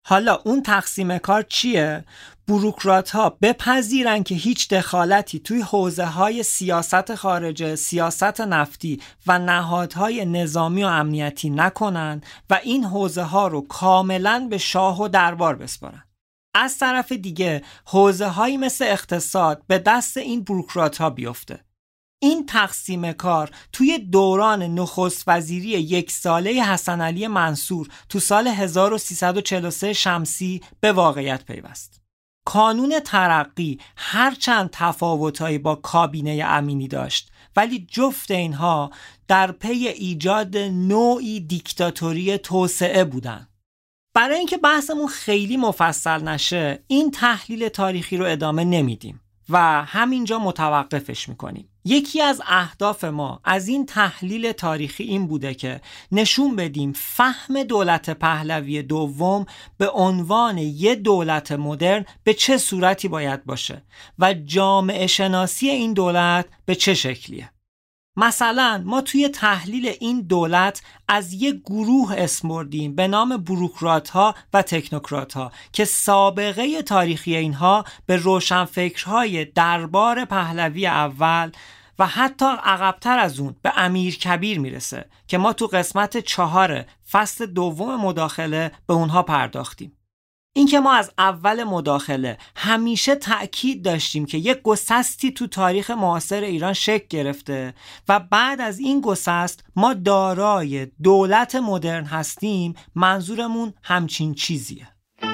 حالا اون تقسیم کار چیه؟ بوروکرات ها بپذیرن که هیچ دخالتی توی حوزه های سیاست خارجه، سیاست نفتی و نهادهای نظامی و امنیتی نکنن و این حوزه ها رو کاملا به شاه و دربار بسپارن. از طرف دیگه حوزه هایی مثل اقتصاد به دست این بوروکرات ها بیفته. این تقسیم کار توی دوران نخست وزیری یک ساله حسن علی منصور تو سال هزار و سیصد و چهل و سه شمسی به واقعیت پیوست. کانون ترقی هرچند تفاوتایی با کابینه امینی داشت، ولی جفت اینها در پی ایجاد نوعی دیکتاتوری توسعه بودن. برای اینکه بحثمون خیلی مفصل نشه، این تحلیل تاریخی رو ادامه نمیدیم و همینجا متوقفش میکنیم. یکی از اهداف ما از این تحلیل تاریخی این بوده که نشون بدیم فهم دولت پهلوی دوم به عنوان یه دولت مدرن به چه صورتی باید باشه و جامعه شناسی این دولت به چه شکلیه. مثلا ما توی تحلیل این دولت از یک گروه اسم بردیم به نام بوروکرات ها و تکنوکرات ها که سابقه تاریخی اینها به روشنفکرهای دربار پهلوی اول و حتی عقب‌تر از اون به امیر کبیر میرسه که ما تو قسمت چهار فصل دوم مداخله به اونها پرداختیم. این که ما از اول مداخله همیشه تأکید داشتیم که یک گسستی تو تاریخ معاصر ایران شکل گرفته و بعد از این گسست ما دارای دولت مدرن هستیم، منظورمون همچین چیزیه.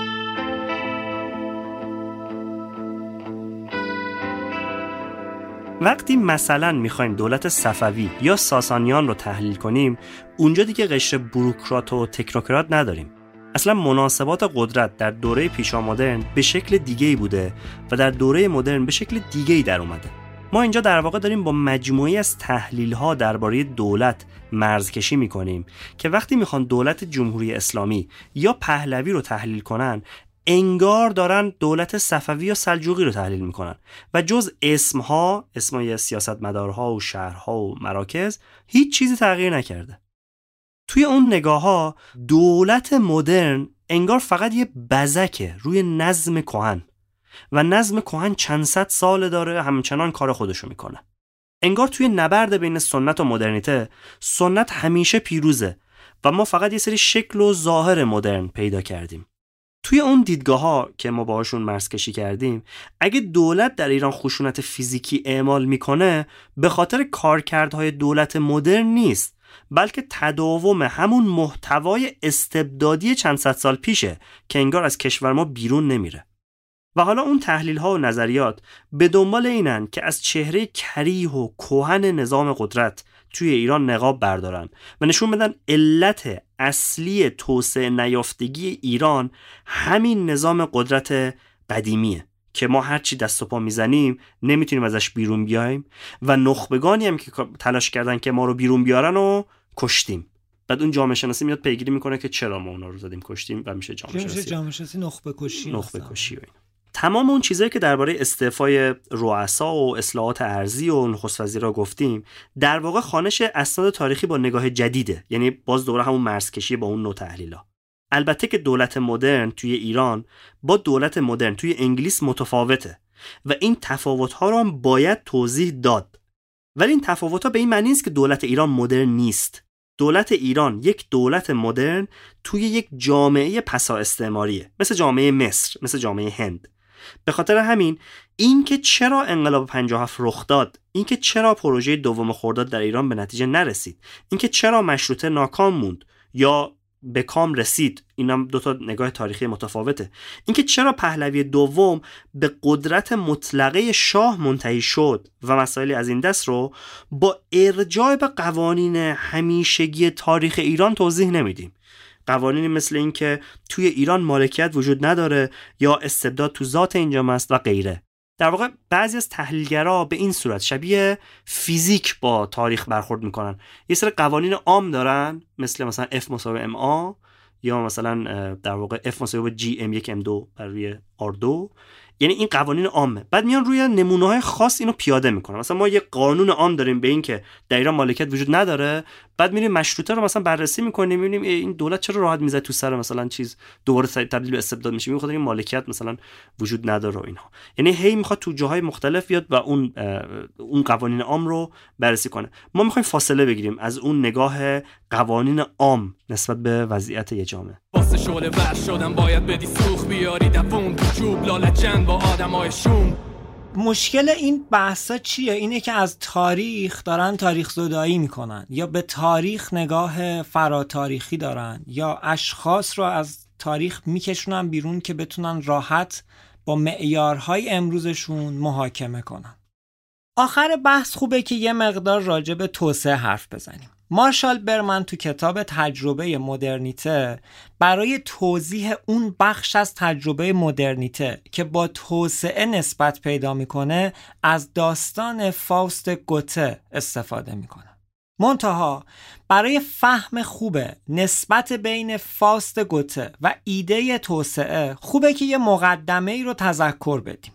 وقتی مثلا میخوایم دولت صفوی یا ساسانیان رو تحلیل کنیم، اونجا دیگه قشر بوروکرات و تکنوکرات نداریم. اصلا مناسبات قدرت در دوره پیشا مدرن به شکل دیگه‌ای بوده و در دوره مدرن به شکل دیگه‌ای در اومده. ما اینجا در واقع داریم با مجموعی از تحلیل‌ها درباره دولت مرزکشی می‌کنیم که وقتی میخوان دولت جمهوری اسلامی یا پهلوی رو تحلیل کنن، انگار دارن دولت صفوی یا سلجوقی رو تحلیل میکنن و جز اسمها، اسمای سیاستمدارها و شهرها و مراکز، هیچ چیزی تغییر نکرده. توی اون نگاه ها دولت مدرن انگار فقط یه بزکه روی نظم کهن و نظم کهن چند صد سال داره همچنان کار خودشو میکنه. انگار توی نبرد بین سنت و مدرنیته سنت همیشه پیروزه و ما فقط یه سری شکل و ظاهر مدرن پیدا کردیم. توی اون دیدگاه ها که ما باهاشون مرزکشی کردیم، اگه دولت در ایران خشونت فیزیکی اعمال میکنه به خاطر کارکردهای دولت مدرن نیست، بلکه تداوم همون محتوای استبدادی چند صد سال پیشه که انگار از کشور ما بیرون نمیره. و حالا اون تحلیل ها و نظریات به دنبال اینن که از چهره کریه و کهن نظام قدرت توی ایران نقاب بردارن و نشون بدن علت اصلی توسعه نیافتگی ایران همین نظام قدرت قدیمیه که ما هرچی دست و پا میزنیم نمیتونیم ازش بیرون بیایم و نخبگانی هم که تلاش کردن که ما رو بیرون بیارن و کشتیم. بعد اون جامعه شناسی میاد پیگیری میکنه که چرا ما اونا رو زدیم کشتیم و میشه جامعه شناسی. جامعه شناسی نخبه کشی. نخبه کشی و این. تمام اون چیزایی که درباره استعفای رؤسا و اصلاحات ارضی و نخست وزیرا گفتیم در واقع خوانش اسناد تاریخی با نگاه جدیده، یعنی باز دوره همون مرزکشی با اون نوع تحلیلا. البته که دولت مدرن توی ایران با دولت مدرن توی انگلیس متفاوته و این تفاوت‌ها رو هم باید توضیح داد، ولی این تفاوت‌ها به این معنی نیست که دولت ایران مدرن نیست. دولت ایران یک دولت مدرن توی یک جامعه پسا استعماریه، مثل جامعه مصر، مثل جامعه هند. به خاطر همین این که چرا انقلاب پنجاه و هفت رخ داد، این که چرا پروژه دوم خرداد در ایران به نتیجه نرسید، این که چرا مشروطه ناکام موند یا به کام رسید، اینم دو تا نگاه تاریخی متفاوته. این که چرا پهلوی دوم به قدرت مطلقه شاه منتهی شد و مسائلی از این دست رو با ارجاع به قوانین همیشگی تاریخ ایران توضیح نمیدیم. قوانینی مثل این که توی ایران مالکیت وجود نداره یا استبداد تو ذات اینجا است و غیره. در واقع بعضی از تحلیلگرا به این صورت شبیه فیزیک با تاریخ برخورد میکنن. یه سری قوانین عام دارن مثل مثلا F مساوی ام آ یا مثلا در واقع F مساوی جی ام یک ام دو بر روی آر دو. یعنی این قوانین عامه. بعد میان روی نمونه‌های خاص اینو پیاده میکنن. مثلا ما یه قانون عام داریم به این که در ایران مالکیت وجود نداره، بعد میریم مشروطه رو مثلا بررسی میکنیم، میبینیم این دولت چرا راحت میزنه تو سر مثلا چیز دوباره تبدیل به استبداد میشه، میخواد این مالکیت مثلا وجود نداره و اینها. یعنی هی میخواد تو جاهای مختلف بیاد و اون اون قوانین عام رو بررسی کنه. ما میخوایم فاصله بگیریم از اون نگاه قوانین عام نسبت به وضعیت یه جامعه. واسه شعله ور شدم باید بدی سوخ بیاری دووم تو جوب لالچن با آدمای شوم. مشکل این بحثا چیه؟ اینه که از تاریخ دارن تاریخ زدایی میکنن، یا به تاریخ نگاه فراتاریخی دارن، یا اشخاص رو از تاریخ میکشونن بیرون که بتونن راحت با معیارهای امروزشون محاکمه کنن. آخر بحث خوبه که یه مقدار راجع به توسعه حرف بزنیم. مارشال برمن تو کتاب تجربه مدرنیته برای توضیح اون بخش از تجربه مدرنیته که با توسعه نسبت پیدا میکنه از داستان فاوست گوته استفاده میکنه. منتها برای فهم خوبه نسبت بین فاوست گوته و ایده توسعه خوبه که یه مقدمه ای رو تذکر بدیم.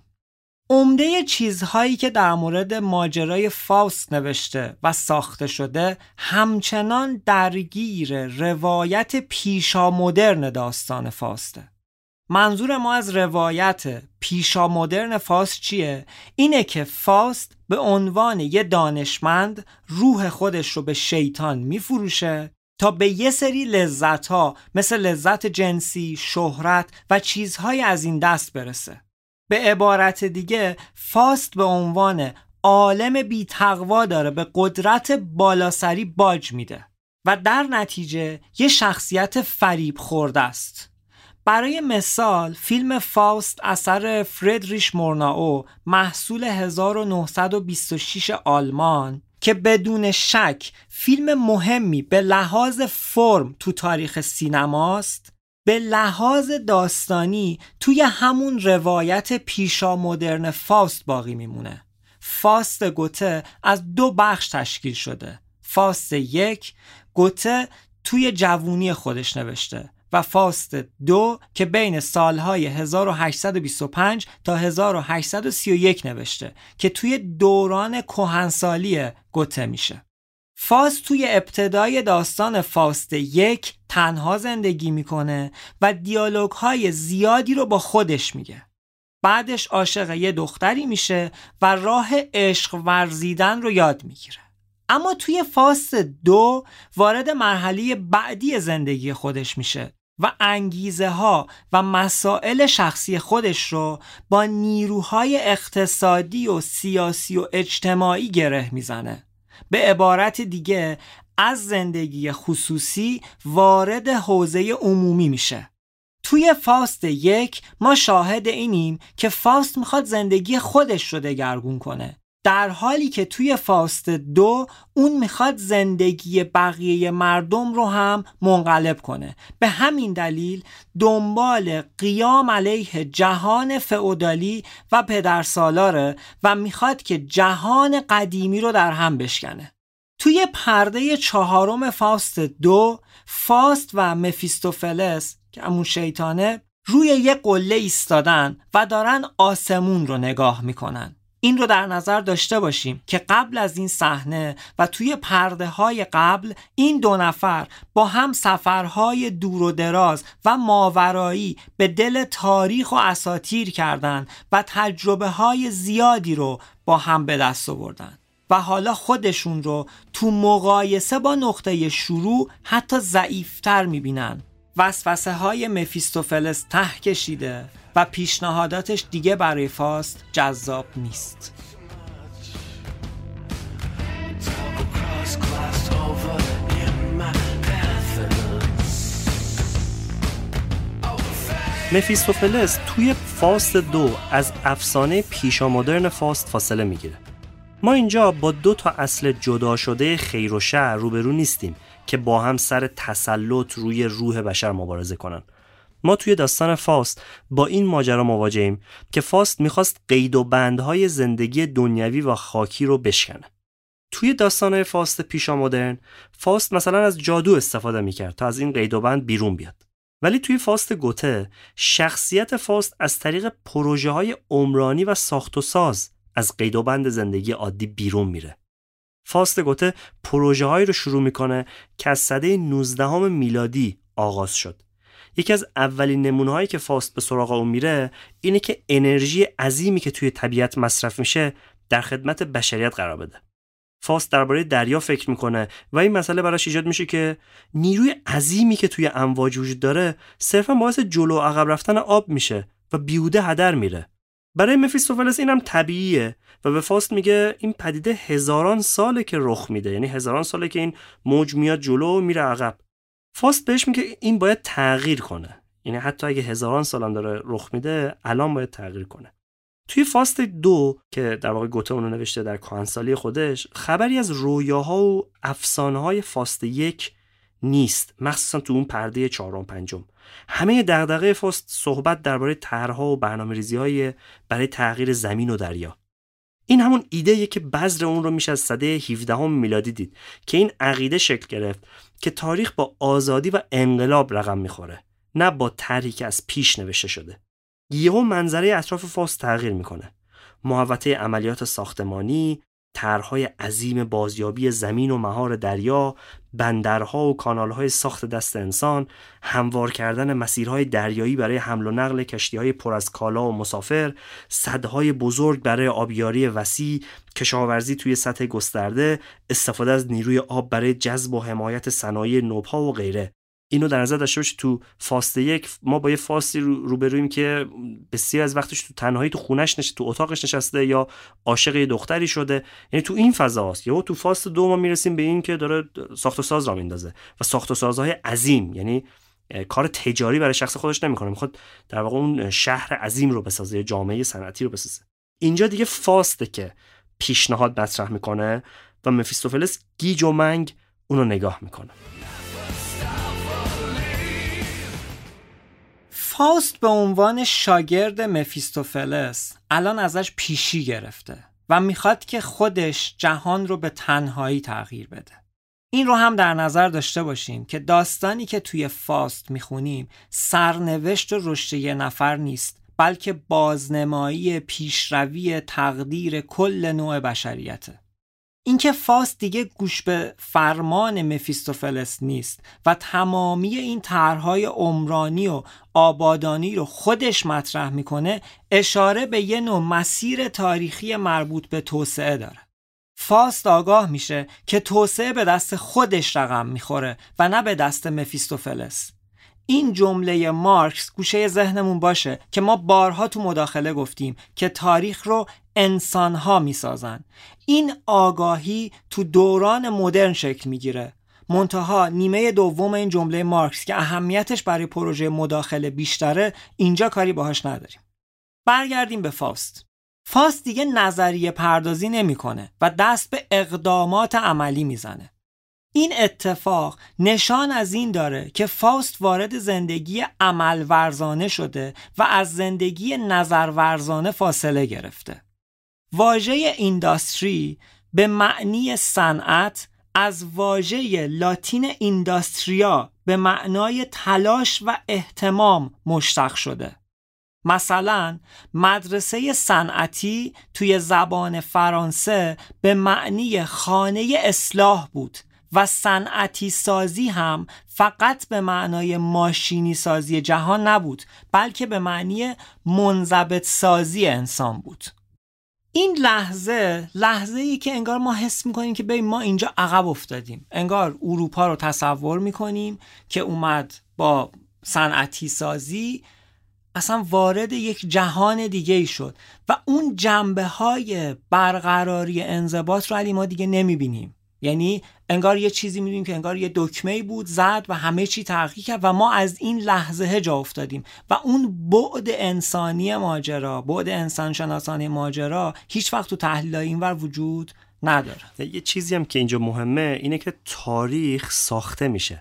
عمده چیزهایی که در مورد ماجرای فاوست نوشته و ساخته شده همچنان درگیر روایت پیشا مدرن داستان فاوسته. منظور ما از روایت پیشا مدرن فاوست چیه؟ اینه که فاوست به عنوان یه دانشمند روح خودش رو به شیطان میفروشه تا به یه سری لذت‌ها مثل لذت جنسی، شهرت و چیزهای از این دست برسه. به عبارت دیگه فاوست به عنوان عالم بی تقوا داره به قدرت بالاسری باج میده و در نتیجه یه شخصیت فریب خورده است. برای مثال فیلم فاوست اثر فریدریش مورناو محصول هزار و نهصد و بیست و شش آلمان که بدون شک فیلم مهمی به لحاظ فرم تو تاریخ سینماست، به لحاظ داستانی توی همون روایت پیشا مدرن فاوست باقی میمونه. فاوست گوته از دو بخش تشکیل شده. فاوست یک گوته توی جوونی خودش نوشته و فاوست دو که بین سالهای هزار و هشتصد و بیست و پنج تا هزار و هشتصد و سی و یک نوشته که توی دوران کهنسالی گوته میشه. فاوست توی ابتدای داستان فاوست یک تنها زندگی میکنه و دیالوگ های زیادی رو با خودش میگه. بعدش عاشق یه دختری میشه و راه عشق ورزیدن رو یاد میگیره. اما توی فاوست دو وارد مرحله بعدی زندگی خودش میشه و انگیزه ها و مسائل شخصی خودش رو با نیروهای اقتصادی و سیاسی و اجتماعی گره میزنه. به عبارت دیگه از زندگی خصوصی وارد حوزه عمومی میشه. توی فاوست یک ما شاهد اینیم که فاوست میخواد زندگی خودش رو دگرگون کنه، در حالی که توی فاوست دو اون میخواد زندگی بقیه مردم رو هم منقلب کنه. به همین دلیل دنبال قیام علیه جهان فئودالی و پدرسالاره و میخواد که جهان قدیمی رو در هم بشکنه. توی پرده چهارم فاوست دو فاوست و مفیستوفلس که همون شیطانه روی یه قله ایستادن و دارن آسمون رو نگاه میکنن. این رو در نظر داشته باشیم که قبل از این صحنه و توی پرده های قبل این دو نفر با هم سفرهای دور و دراز و ماورایی به دل تاریخ و اساطیر کردند و تجربه های زیادی رو با هم به دست آوردن و حالا خودشون رو تو مقایسه با نقطه شروع حتی ضعیفتر میبینن. وسوسه های مفیستوفلس ته کشیده و پیشنهاداتش دیگه برای فاوست جذاب نیست. مفیستوفلس توی فاوست دو از افسانه پیشا مدرن فاوست فاصله میگیره. ما اینجا با دو تا اصل جدا شده خیر و شر روبرو نیستیم که با هم سر تسلط روی روح بشر مبارزه کنن. ما توی داستان فاوست با این ماجرا مواجهیم که فاوست میخواست قید و بندهای زندگی دنیوی و خاکی رو بشکنه. توی داستان‌های فاوست پیشا مدرن فاوست مثلا از جادو استفاده میکرد تا از این قید و بند بیرون بیاد. ولی توی فاست گوته شخصیت فاست از طریق پروژه های عمرانی و ساخت و ساز از قید و بند زندگی عادی بیرون میره. فاست گوته پروژه هایی رو شروع میکنه که از سده نوزدهم میلادی آغاز شد. یکی از اولین نمونه هایی که فاست به سراغ اون میره اینه که انرژی عظیمی که توی طبیعت مصرف میشه در خدمت بشریت قرار بده. فاست درباره دریا فکر میکنه و این مسئله براش ایجاد میشه که نیروی عظیمی که توی امواج وجود داره صرفا باعث جلو و عقب رفتن آب میشه و بیهوده هدر میره. برای مفیستوفلس اینم طبیعیه و به فاست میگه این پدیده هزاران ساله که رخ میده، یعنی هزاران ساله که این موج میاد جلو و میره عقب. فاست بهش میگه این باید تغییر کنه، یعنی حتی اگه هزاران سال هم داره رخ میده الان باید تغییر کنه. توی فاست دو که در واقع گوته اونو نوشته در کهنسالی خودش، خبری از رویاها و افسانه‌های فاست یک نیست، مخصوصا تو اون پرده چهارم پنجم. همه دغدغه فاست صحبت درباره طرح‌ها و برنامه‌ریزی‌های برای تغییر زمین و دریا. این همون ایده‌ایه که بذر اون رو میشه از سده هفدهم میلادی دید که این عقیده شکل گرفت که تاریخ با آزادی و انقلاب رقم میخوره، نه با طرحی که از پیش نوشته شده. یهو منظره اطراف فاست تغییر میکنه. محوطه عملیات ساختمانی، طرح‌های عظیم بازیابی زمین و مهار دریا، بندرها و کانال‌های ساخت دست انسان، هموار کردن مسیرهای دریایی برای حمل و نقل کشتی‌های پر از کالا و مسافر، سدهای بزرگ برای آبیاری وسیع، کشاورزی توی سطح گسترده، استفاده از نیروی آب برای جذب و حمایت صنایع نوپا و غیره. اینو در نظر داشته باشید تو فاست یک ما با یه فاستی روبرویم که بسیار از وقتش تو تنهایی تو خونش نشسته، تو اتاقش نشسته یا عاشق یه دختری شده، یعنی تو این فضاست. یا تو فاست دو ما میرسیم به این که داره ساخت و ساز را میندازه و ساخت و سازهای عظیم، یعنی کار تجاری برای شخص خودش نمیکنه، میخواد در واقع اون شهر عظیم رو بسازه، جامعه صنعتی رو بسازه. اینجا دیگه فاسته که پیشنهاد مطرح میکنه و مفیستوفلس گیج و منگ اونو نگاه میکنه. فاست به عنوان شاگرد مفیستوفلس الان ازش پیشی گرفته و میخواد که خودش جهان رو به تنهایی تغییر بده. این رو هم در نظر داشته باشیم که داستانی که توی فاست میخونیم سرنوشت و رشد یه نفر نیست، بلکه بازنمایی پیشروی تقدیر کل نوع بشریته. اینکه فاست دیگه گوش به فرمان مفیستوفلس نیست و تمامی این طرح‌های عمرانی و آبادانی رو خودش مطرح میکنه، اشاره به یه نوع مسیر تاریخی مربوط به توسعه داره. فاست آگاه میشه که توسعه به دست خودش رقم میخوره و نه به دست مفیستوفلس. این جمله مارکس گوشه ذهنمون باشه که ما بارها تو مداخله گفتیم که تاریخ رو انسان‌ها میسازن. این آگاهی تو دوران مدرن شکل میگیره. منتها نیمه دوم این جمله مارکس که اهمیتش برای پروژه مداخله بیشتره، اینجا کاری باهاش نداریم. برگردیم به فاست. فاست دیگه نظریه پردازی نمیکنه و دست به اقدامات عملی میزنه. این اتفاق نشان از این داره که فاست وارد زندگی عمل ورزانه شده و از زندگی نظر ورزانه فاصله گرفته. واژه اینداستری به معنی صنعت از واژه لاتین اینداستریا به معنای تلاش و اهتمام مشتق شده. مثلا مدرسه صنعتی توی زبان فرانسه به معنی خانه اصلاح بود و صنعتی سازی هم فقط به معنای ماشینی سازی جهان نبود، بلکه به معنی منضبط سازی انسان بود. این لحظه لحظه‌ای که انگار ما حس می‌کنیم که ببین ما اینجا عقب افتادیم. انگار اروپا رو تصور می‌کنیم که اومد با صنعتی سازی اصلا وارد یک جهان دیگه ای شد و اون جنبه‌های برقراری انضباط رو علی ما دیگه نمی‌بینیم. یعنی انگار یه چیزی می‌بینیم که انگار یه دکمه‌ای بود زد و همه چی تغییر کرد و ما از این لحظه جا افتادیم و اون بعد انسانی ماجرا، بعد انسان شناسانه ماجرا هیچ وقت تو تحلیل‌های اینور وجود نداره. یه چیزی هم که اینجا مهمه اینه که تاریخ ساخته میشه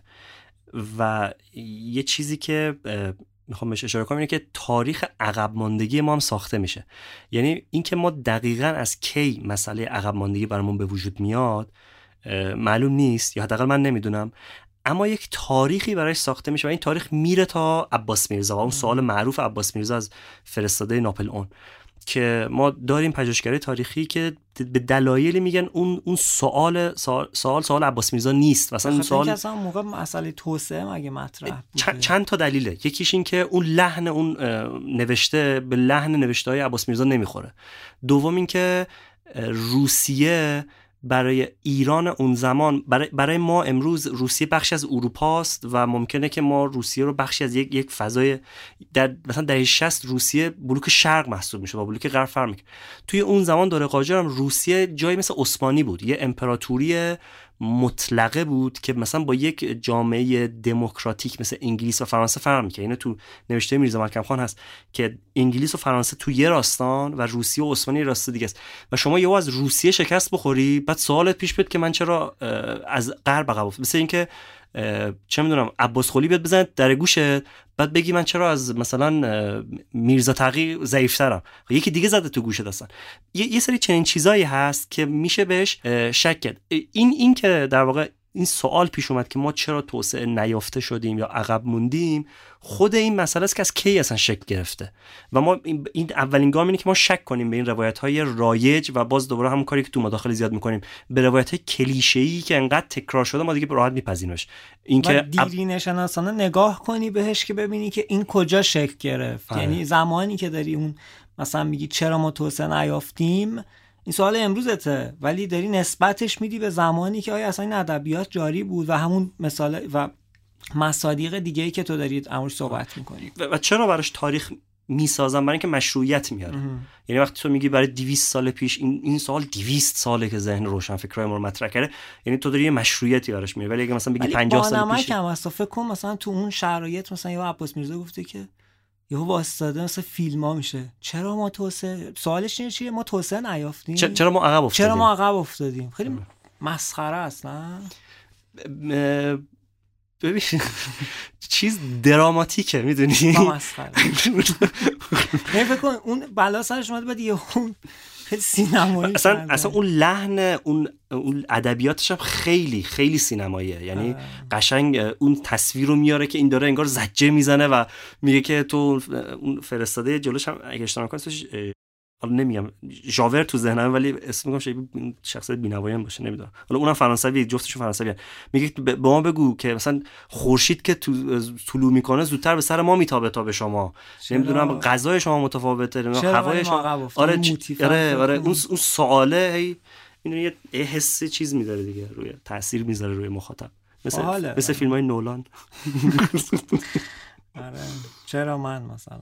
و یه چیزی که میخوام بهش اشاره کنم اینه که تاریخ عقب ماندگی ما هم ساخته میشه. یعنی اینکه ما دقیقاً از کی مسئله عقب ماندگی برامون به وجود میاد معلوم نیست، یا حداقل من نمیدونم، اما یک تاریخی براش ساخته میشه و این تاریخ میره تا عباس میرزا و اون سوال معروف عباس میرزا از فرستاده ناپلئون که ما داریم پژوهشگرای تاریخی که به دلایلی میگن اون اون سوال سوال سوال, سوال عباس میرزا نیست. مثلا اون سوال اصلا موقع مسئله توسعه مگه مطرح بوده؟ چند, چند تا دلیله. یکیش این که اون لحن اون نوشته به لحن نوشته‌های عباس میرزا نمیخوره. دوم این که روسیه برای ایران اون زمان برای, برای ما امروز روسیه بخشی از اروپا است و ممکنه که ما روسیه رو بخشی از یک یک فضای در مثلا دهه شصت روسیه بلوک شرق محسوب میشه با بلوک غرب فرق میکنه. توی اون زمان دوره قاجار هم روسیه جایی مثل عثمانی بود، یه امپراتوری مطلقه بود که مثلا با یک جامعه دموکراتیک مثل انگلیس و فرانسه فرق میکنه. اینه تو نوشته میرزا ملکم خان هست که انگلیس و فرانسه تو یه راستان و روسیه و عثمانی راست دیگه است و شما یهو از روسیه شکست بخوری بعد سوالت پیش بیاد که من چرا از غرب عقب افتادم. مثل اینکه چه میدونم عباس خلی بیاد بزنه در گوشت بعد بگی من چرا از مثلا میرزا تقی ضعیف‌ترم، یکی دیگه زده تو گوشت اصلا. یه،, یه سری چنین چیزایی هست که میشه بهش شک کرد. این این که در واقع این سوال پیش اومد که ما چرا توسعه نیافته شدیم یا عقب موندیم، خود این مسئله است که از کی اصلا شکل گرفته و ما این اولین گام اینه که ما شک کنیم به این روایت‌های رایج و باز دوباره همون کاری که تو مداخله زیاد می‌کنیم به روایت‌های کلیشه‌ای که انقدر تکرار شده ما دیگه راحت می‌پذیریمش. این که دیرینه شناسانه نگاه کنی بهش که ببینی که این کجا شکل گرفت. آه. یعنی زمانی که داری اون مثلا میگی چرا ما توسعه نیافتیم، این سوال امروزته ولی داری نسبتش میدی به زمانی که آیا اصلا این ادبیات جاری بود و همون مثال و مصادیق دیگه‌ای که تو دارید امروز صحبت می‌کنی. و, و چرا براش تاریخ میسازن؟ برای اینکه مشروعیت میاره. یعنی وقتی تو میگی برای دویست سال پیش این این سوال دویست ساله که ذهن روشنفکرای ما رو مطرح کرده، یعنی تو داری یه مشروعیتی براش میاری. ولی اگه مثلا بگی پنجاه سال پیش، ولی با نمک فکر کن مثلا تو اون شرایط مثلا یه عباس میرزا گفته که یهو واسطاده مثلا فیلم‌ها میشه چرا ما توسعه، سوالش اینه چیه؟ ما توسعه نیافتیم، چرا ما عقب افتادیم، چرا ما عقب افتادیم. خیلی مسخره است نه؟ ببین چیز دراماتیکه میدونی؟ با مسخره فکر کن اون بلا سرش اومد بعد یه اون خیلی سینمایی اصلا کردن. اصلا اون لحن اون اون ادبیاتش هم خیلی خیلی سینماییه. یعنی آه. قشنگ اون تصویر رو میاره که این داره انگار زجه میزنه و میگه که تو اون فرستاده جلوش هم اگه اشتباه نکنم حالا نمیگم ژاور تو ذهنم ولی اسم میگم شاید شخصیت بی‌نوایان باشه نمیدونم، حالا اونم فرانسوی، جفتشون فرانسویان. میگه به ما بگو که مثلا خورشید که تو طلوع میکنه زودتر به سر ما میتابه تا به شما، نمیدونم غذای شما متفاوته، هوای شما. آره آره آره اون اون سواله هی اینو یه حس چیز میذاره دیگه، روی تاثیر میذاره روی مخاطب، مثل مثل فیلمای نولان. آره چرا من مثلا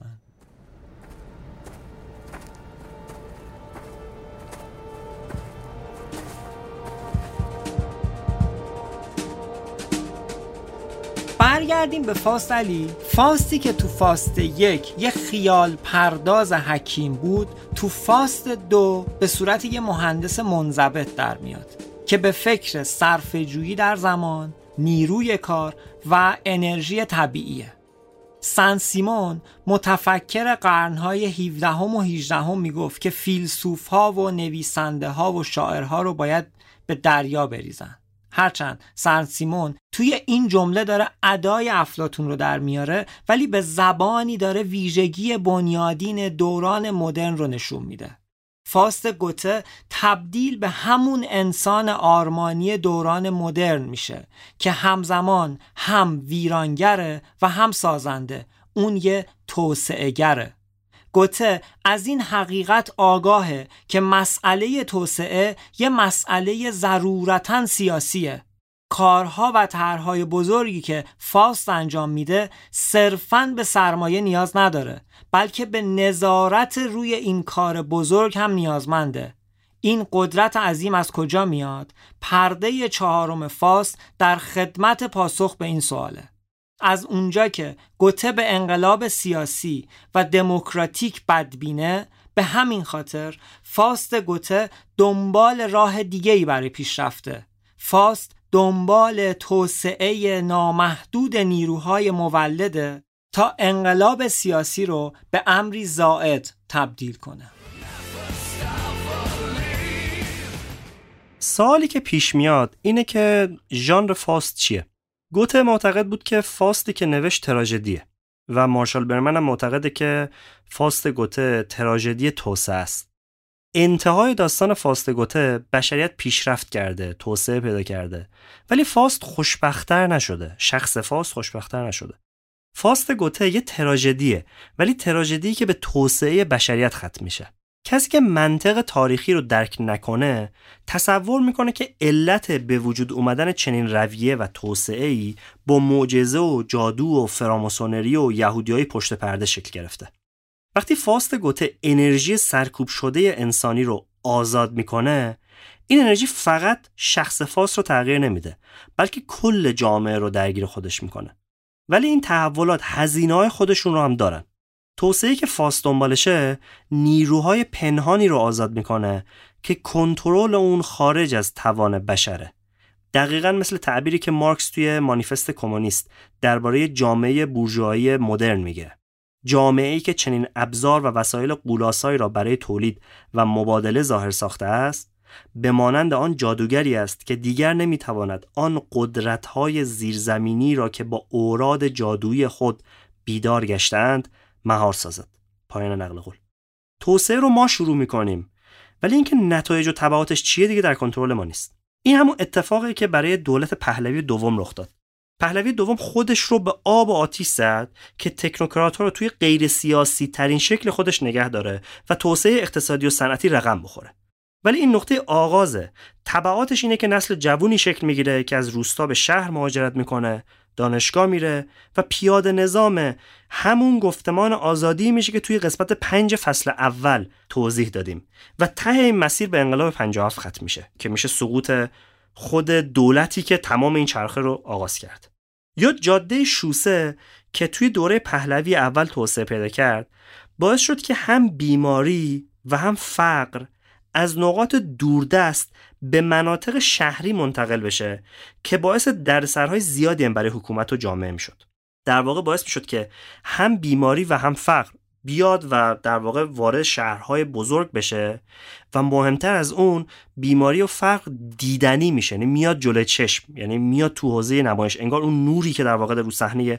برگردیم به فاست علی. فاستی که تو فاست یک یه خیال پرداز حکیم بود، تو فاست دو به صورت یه مهندس منضبط در میاد که به فکر صرفه‌جویی در زمان، نیروی کار و انرژی طبیعیه. سن سیمون متفکر قرنهای هفدهم و هجدهم میگفت که فیلسوف‌ها و نویسنده‌ها و شاعرها رو باید به دریا بریزن. هرچند سن سیمون توی این جمله داره ادای افلاطون رو در میاره ولی به زبانی داره ویژگی بنیادین دوران مدرن رو نشون میده. فاست گوته تبدیل به همون انسان آرمانی دوران مدرن میشه که همزمان هم ویرانگره و هم سازنده. اون یه توسعه‌گره. گوته از این حقیقت آگاهه که مسئله توسعه یه مسئله ضرورتاً سیاسیه. کارها و طرحهای بزرگی که فاست انجام میده صرفاً به سرمایه نیاز نداره، بلکه به نظارت روی این کار بزرگ هم نیازمنده. این قدرت عظیم از کجا میاد؟ پرده چهارم فاست در خدمت پاسخ به این سواله. از اونجا که گوته به انقلاب سیاسی و دموکراتیک بدبینه، به همین خاطر فاست گوته دنبال راه دیگه‌ای برای پیشرفته. فاست دنبال توسعه نامحدود نیروهای مولده تا انقلاب سیاسی رو به امری زائد تبدیل کنه. سوالی که پیش میاد اینه که ژانر فاست چیه؟ گوته معتقد بود که فاستی که نوشت تراژدیه و مارشال برمن هم معتقده که فاست گوته تراژدی توسعه است. انتهای داستان فاست گوته بشریت پیشرفت کرده، توسعه پیدا کرده، ولی فاست خوشبخت‌تر نشده. شخص فاست خوشبخت‌تر نشده. فاست گوته یه تراژدیه، ولی تراژدی که به توسعه بشریت ختم میشه. کسی که منطق تاریخی رو درک نکنه تصور میکنه که علت به وجود اومدن چنین رویه و توسعه‌ای با معجزه و جادو و فراماسونری و یهودیای پشت پرده شکل گرفته. وقتی فاست گوته انرژی سرکوب شده انسانی رو آزاد میکنه، این انرژی فقط شخص فاست رو تغییر نمیده، بلکه کل جامعه رو درگیر خودش میکنه. ولی این تحولات هزینه‌های خودشون رو هم دارن. توسعه‌ای که فاست دنبالشه نیروهای پنهانی رو آزاد میکنه که کنترل اون خارج از توان بشره. دقیقاً مثل تعبیری که مارکس توی مانیفست کمونیست درباره جامعه بورژوایی مدرن میگه. جامعه‌ای که چنین ابزار و وسایل غولاسایی را برای تولید و مبادله ظاهر ساخته است، به مانند آن جادوگری است که دیگر نمیتواند آن قدرت‌های زیرزمینی را که با اوراد جادویی خود بیدار گشتند مهار سازد. پایان نقل قول. توسعه رو ما شروع میکنیم، ولی اینکه نتایج و تبعاتش چیه دیگه در کنترل ما نیست. این همون اتفاقی که برای دولت پهلوی دوم رخ داد. پهلوی دوم خودش رو به آب و آتیش زد که تکنوکرات‌ها رو توی غیر سیاسی ترین شکل خودش نگه داره و توسعه اقتصادی و صنعتی رقم بخوره. ولی این نقطه آغازه. تبعاتش اینه که نسل جوونی شکل میگیره که از روستا به شهر مهاجرت میکنه، دانشگاه میره و پیاده نظام همون گفتمان آزادی میشه که توی قسمت پنج فصل اول توضیح دادیم و ته این مسیر به انقلاب پنجاه و هفت ختم میشه که میشه سقوط خود دولتی که تمام این چرخه رو آغاز کرد. یا جاده شوسه که توی دوره پهلوی اول توسعه پیدا کرد باعث شد که هم بیماری و هم فقر از نقاط دوردست به مناطق شهری منتقل بشه که باعث دردسرهای زیادی هم برای حکومت و جامعه میشد. در واقع باعث میشد که هم بیماری و هم فقر بیاد و در واقع وارد شهرهای بزرگ بشه و مهمتر از اون بیماری و فقر دیدنی میشه، یعنی میاد جلوی چشم، یعنی میاد تو حوزه نمایش. انگار اون نوری که در واقع در رو صحنه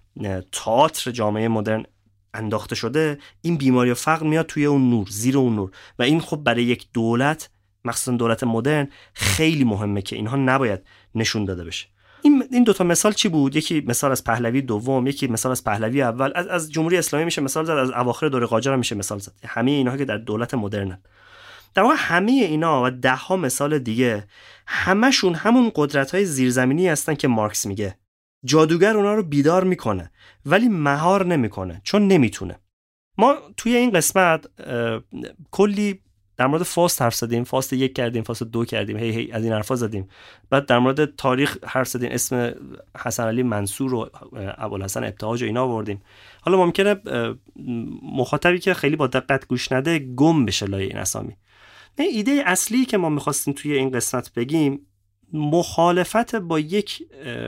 تئاتر جامعه مدرن انداخته شده، این بیماری و فقر میاد توی اون نور، زیر اون نور. و این خب برای یک دولت، مخصوصا دولت مدرن، خیلی مهمه که اینها نباید نشون داده بشه. این این دو تا مثال چی بود؟ یکی مثال از پهلوی دوم، یکی مثال از پهلوی اول. از از جمهوری اسلامی میشه مثال زد، از اواخر دوره قاجار میشه مثال زد. همه اینها که در دولت مدرنن. در واقع همه اینا و ده ها مثال دیگه همشون همون قدرت‌های زیرزمینی هستن که مارکس میگه. جادوگر اونا رو بیدار میکنه ولی مهار نمیکنه، چون نمیتونه. ما توی این قسمت کلی در مورد فاست حرف زدیم، فاست یک کردیم، فاست دو کردیم، هی هی از این حرفا زدیم. بعد در مورد تاریخ حرف زدیم، اسم حسن علی منصور و ابوالحسن ابتهاج و اینا آوردیم. حالا ممکنه مخاطبی که خیلی با دقت گوش نده گم بشه لای این اسامی. ایده اصلی که ما می‌خواستیم توی این قسمت بگیم مخالفت با یک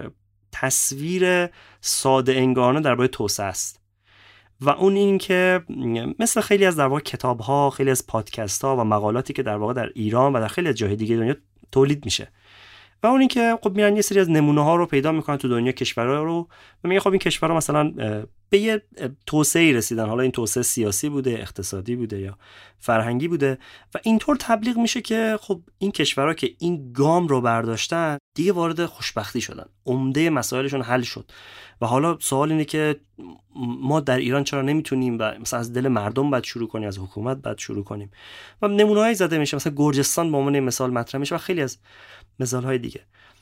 تصویر ساده انگارانه درباره توسعه است و اون این که مثل خیلی از در واقع کتاب‌ها، خیلی از پادکست‌ها و مقالاتی که در واقع در ایران و در خیلی از جاهای دیگه دنیا تولید میشه و اون این که خب میرن یه سری از نمونه‌ها رو پیدا میکنن تو دنیا، کشورها رو، و میگن خب این کشورها مثلا به یه توسعه‌ای رسیدن، حالا این توسعه سیاسی بوده، اقتصادی بوده یا فرهنگی بوده، و اینطور تبلیغ میشه که خب این کشورها که این گام رو برداشتن دیگه وارد خوشبختی شدن، عمده مسائلشون حل شد. و حالا سوال اینه که ما در ایران چرا نمیتونیم و مثلا از دل مردم باید شروع کنیم، از حکومت باید شروع کنیم. و نمونه‌هایی زده میشه، مثلا گرجستان به عنوان مثال مطرح میشه و خیلی از مثال‌های دیگه.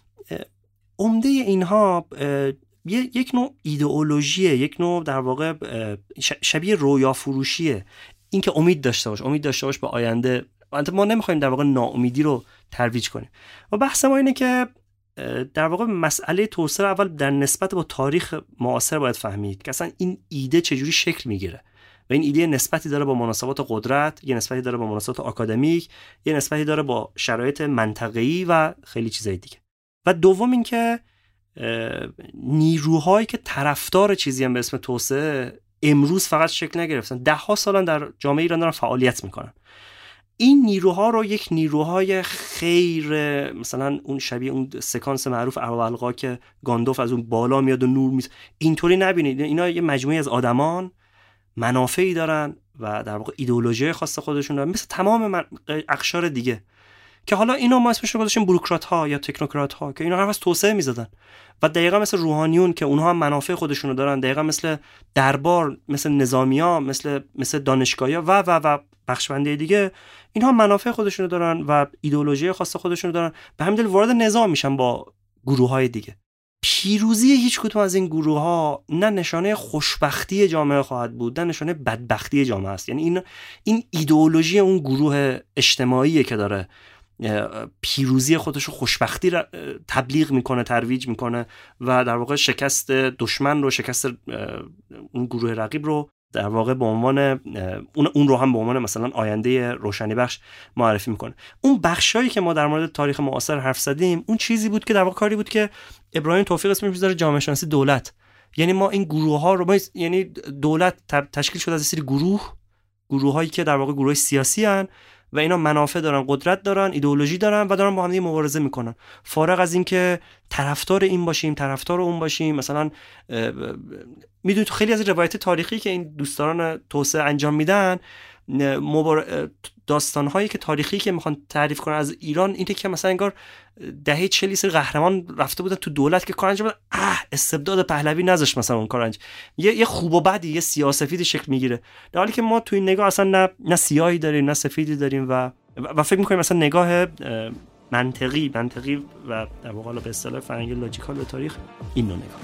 عمده اینها یک نوع ایدئولوژیه، یک نوع در واقع شبیه رویا فروشیه، این که امید داشته باش، امید داشته باش به آینده. ما نمیخوایم در واقع ناامیدی رو ترویج کنیم. و بحث ما اینه که در واقع مسئله توسعه اول در نسبت با تاریخ معاصر باید فهمید که اصلا این ایده چجوری شکل میگیره و این ایده نسبتی داره با مناسبات قدرت، یه نسبتی داره با مناسبات آکادمیک، یه نسبتی داره با شرایط منطقه‌ای و خیلی چیزای دیگه. و دوم این که نیروهایی که طرفدار چیزی هم به اسم توسعه امروز فقط شکل نگرفتن، ده ها سالن در جامعه ایران دارن فعالیت میکنن. این نیروها رو یک نیروهای خیر مثلا اون شبیه اون سکانس معروف اولقا که گاندالف از اون بالا میاد و نور میز، اینطوری نبینید. اینا یه مجموعه از آدمان منافعی دارن و در واقع ایدئولوژی خاص خودشون دارن، مثل تمام اقشار دیگه که حالا اینا ما اسمش رو گذاشتیم بوروکرات ها یا تکنوکرات ها که اینا حرف از توسعه میزدن. و دقیقا مثل روحانیون که اونها هم منافع خودشونو دارن، دقیقا مثل دربار، مثل نظامیا، مثل مثل دانشگاهیا و و و بخشبندی دیگه، اینها منافع خودشونو دارن و ایدئولوژی خاص خودشونو دارن، به همین دلیل وارد نظام میشن با گروه‌های دیگه. پیروزی هیچ کدوم از این گروه‌ها نه نشانه خوشبختی جامعه خواهد بود، نه نشانه بدبختی جامعه است. یعنی این این ایدئولوژی اون گروه اجتماعیه که داره پیروزی خودش رو خوشبختی را تبلیغ میکنه، ترویج میکنه و در واقع شکست دشمن رو، شکست اون گروه رقیب رو در واقع به عنوان اون اون رو هم به عنوان مثلا آینده روشنی بخش معرفی میکنه. اون بخشایی که ما در مورد تاریخ معاصر حرف زدیم، اون چیزی بود که در واقع کاری بود که ابراهیم توفیق اسمش میذاره جامعه شناسی دولت. یعنی ما این گروه ها رو ما یعنی دولت تشکیل شده از سری گروه، گروه هایی که در واقع گروه سیاسی هن و اینا منافع دارن، قدرت دارن، ایدئولوژی دارن و دارن با هم دیگه مبارزه میکنن. فارغ از این که طرفدار این باشیم، طرفدار اون باشیم، مثلا میدونید تو خیلی از روایت تاریخی که این دوستان توسعه انجام میدن، مبار... داستان‌هایی که تاریخی که میخوان تعریف کنن از ایران اینه که مثلا انگار دهه چهل سری قهرمان رفته بودن تو دولت که کار انجام بدن، اه استبداد پهلوی نذاشت مثلا اون کار انجام، یه یه خوب و بدی، یه سیاه‌سفید شکل میگیره، در حالی که ما تو این نگاه اصلا نه نه سیاهی داریم نه سفیدی داریم و و فکر می‌کنیم مثلا نگاه منطقی منطقی و در واقع به اصطلاح فرنگی لاجیکال به تاریخ این نوع نگاه.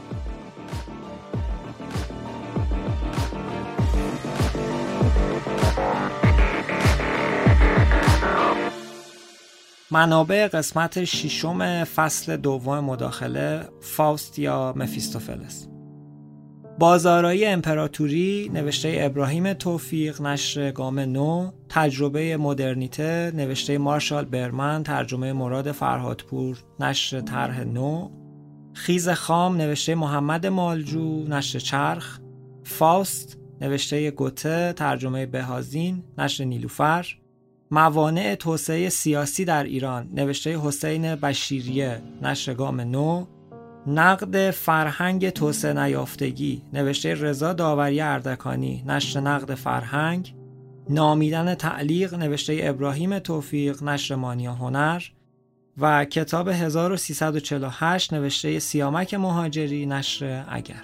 منابع قسمت ششم فصل دوم مداخله، فاوست یا مفیستوفلس. بازآرایی امپراتوری نوشته ابراهیم توفیق، نشر گام نو. تجربه مدرنیته نوشته مارشال برمن، ترجمه مراد فرهادپور، نشر طرح نو. خیز خام نوشته محمد مالجو، نشر چرخ. فاوست نوشته گوته، ترجمه بهازین، نشر نیلوفر. موانع توسعه سیاسی در ایران نوشته حسین بشیریه، نشر گام نو. نقد فرهنگ توسعه نیافتگی نوشته رضا داوری اردکانی، نشر نقد فرهنگ. نامیدن تعلیق نوشته ابراهیم توفیق، نشر مانیا هنر. و کتاب هزار و سیصد و چهل و هشت نوشته سیامک مهاجری، نشر اگر.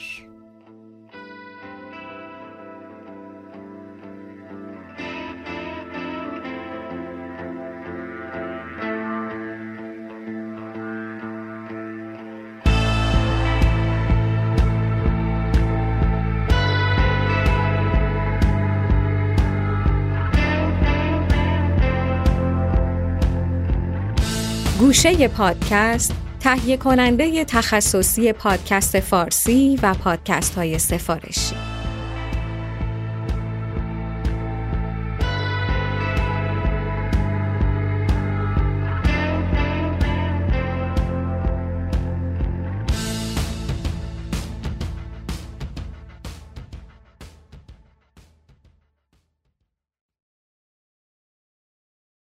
گوشه پادکست، تهیه کننده تخصصی پادکست فارسی و پادکست های سفارشی.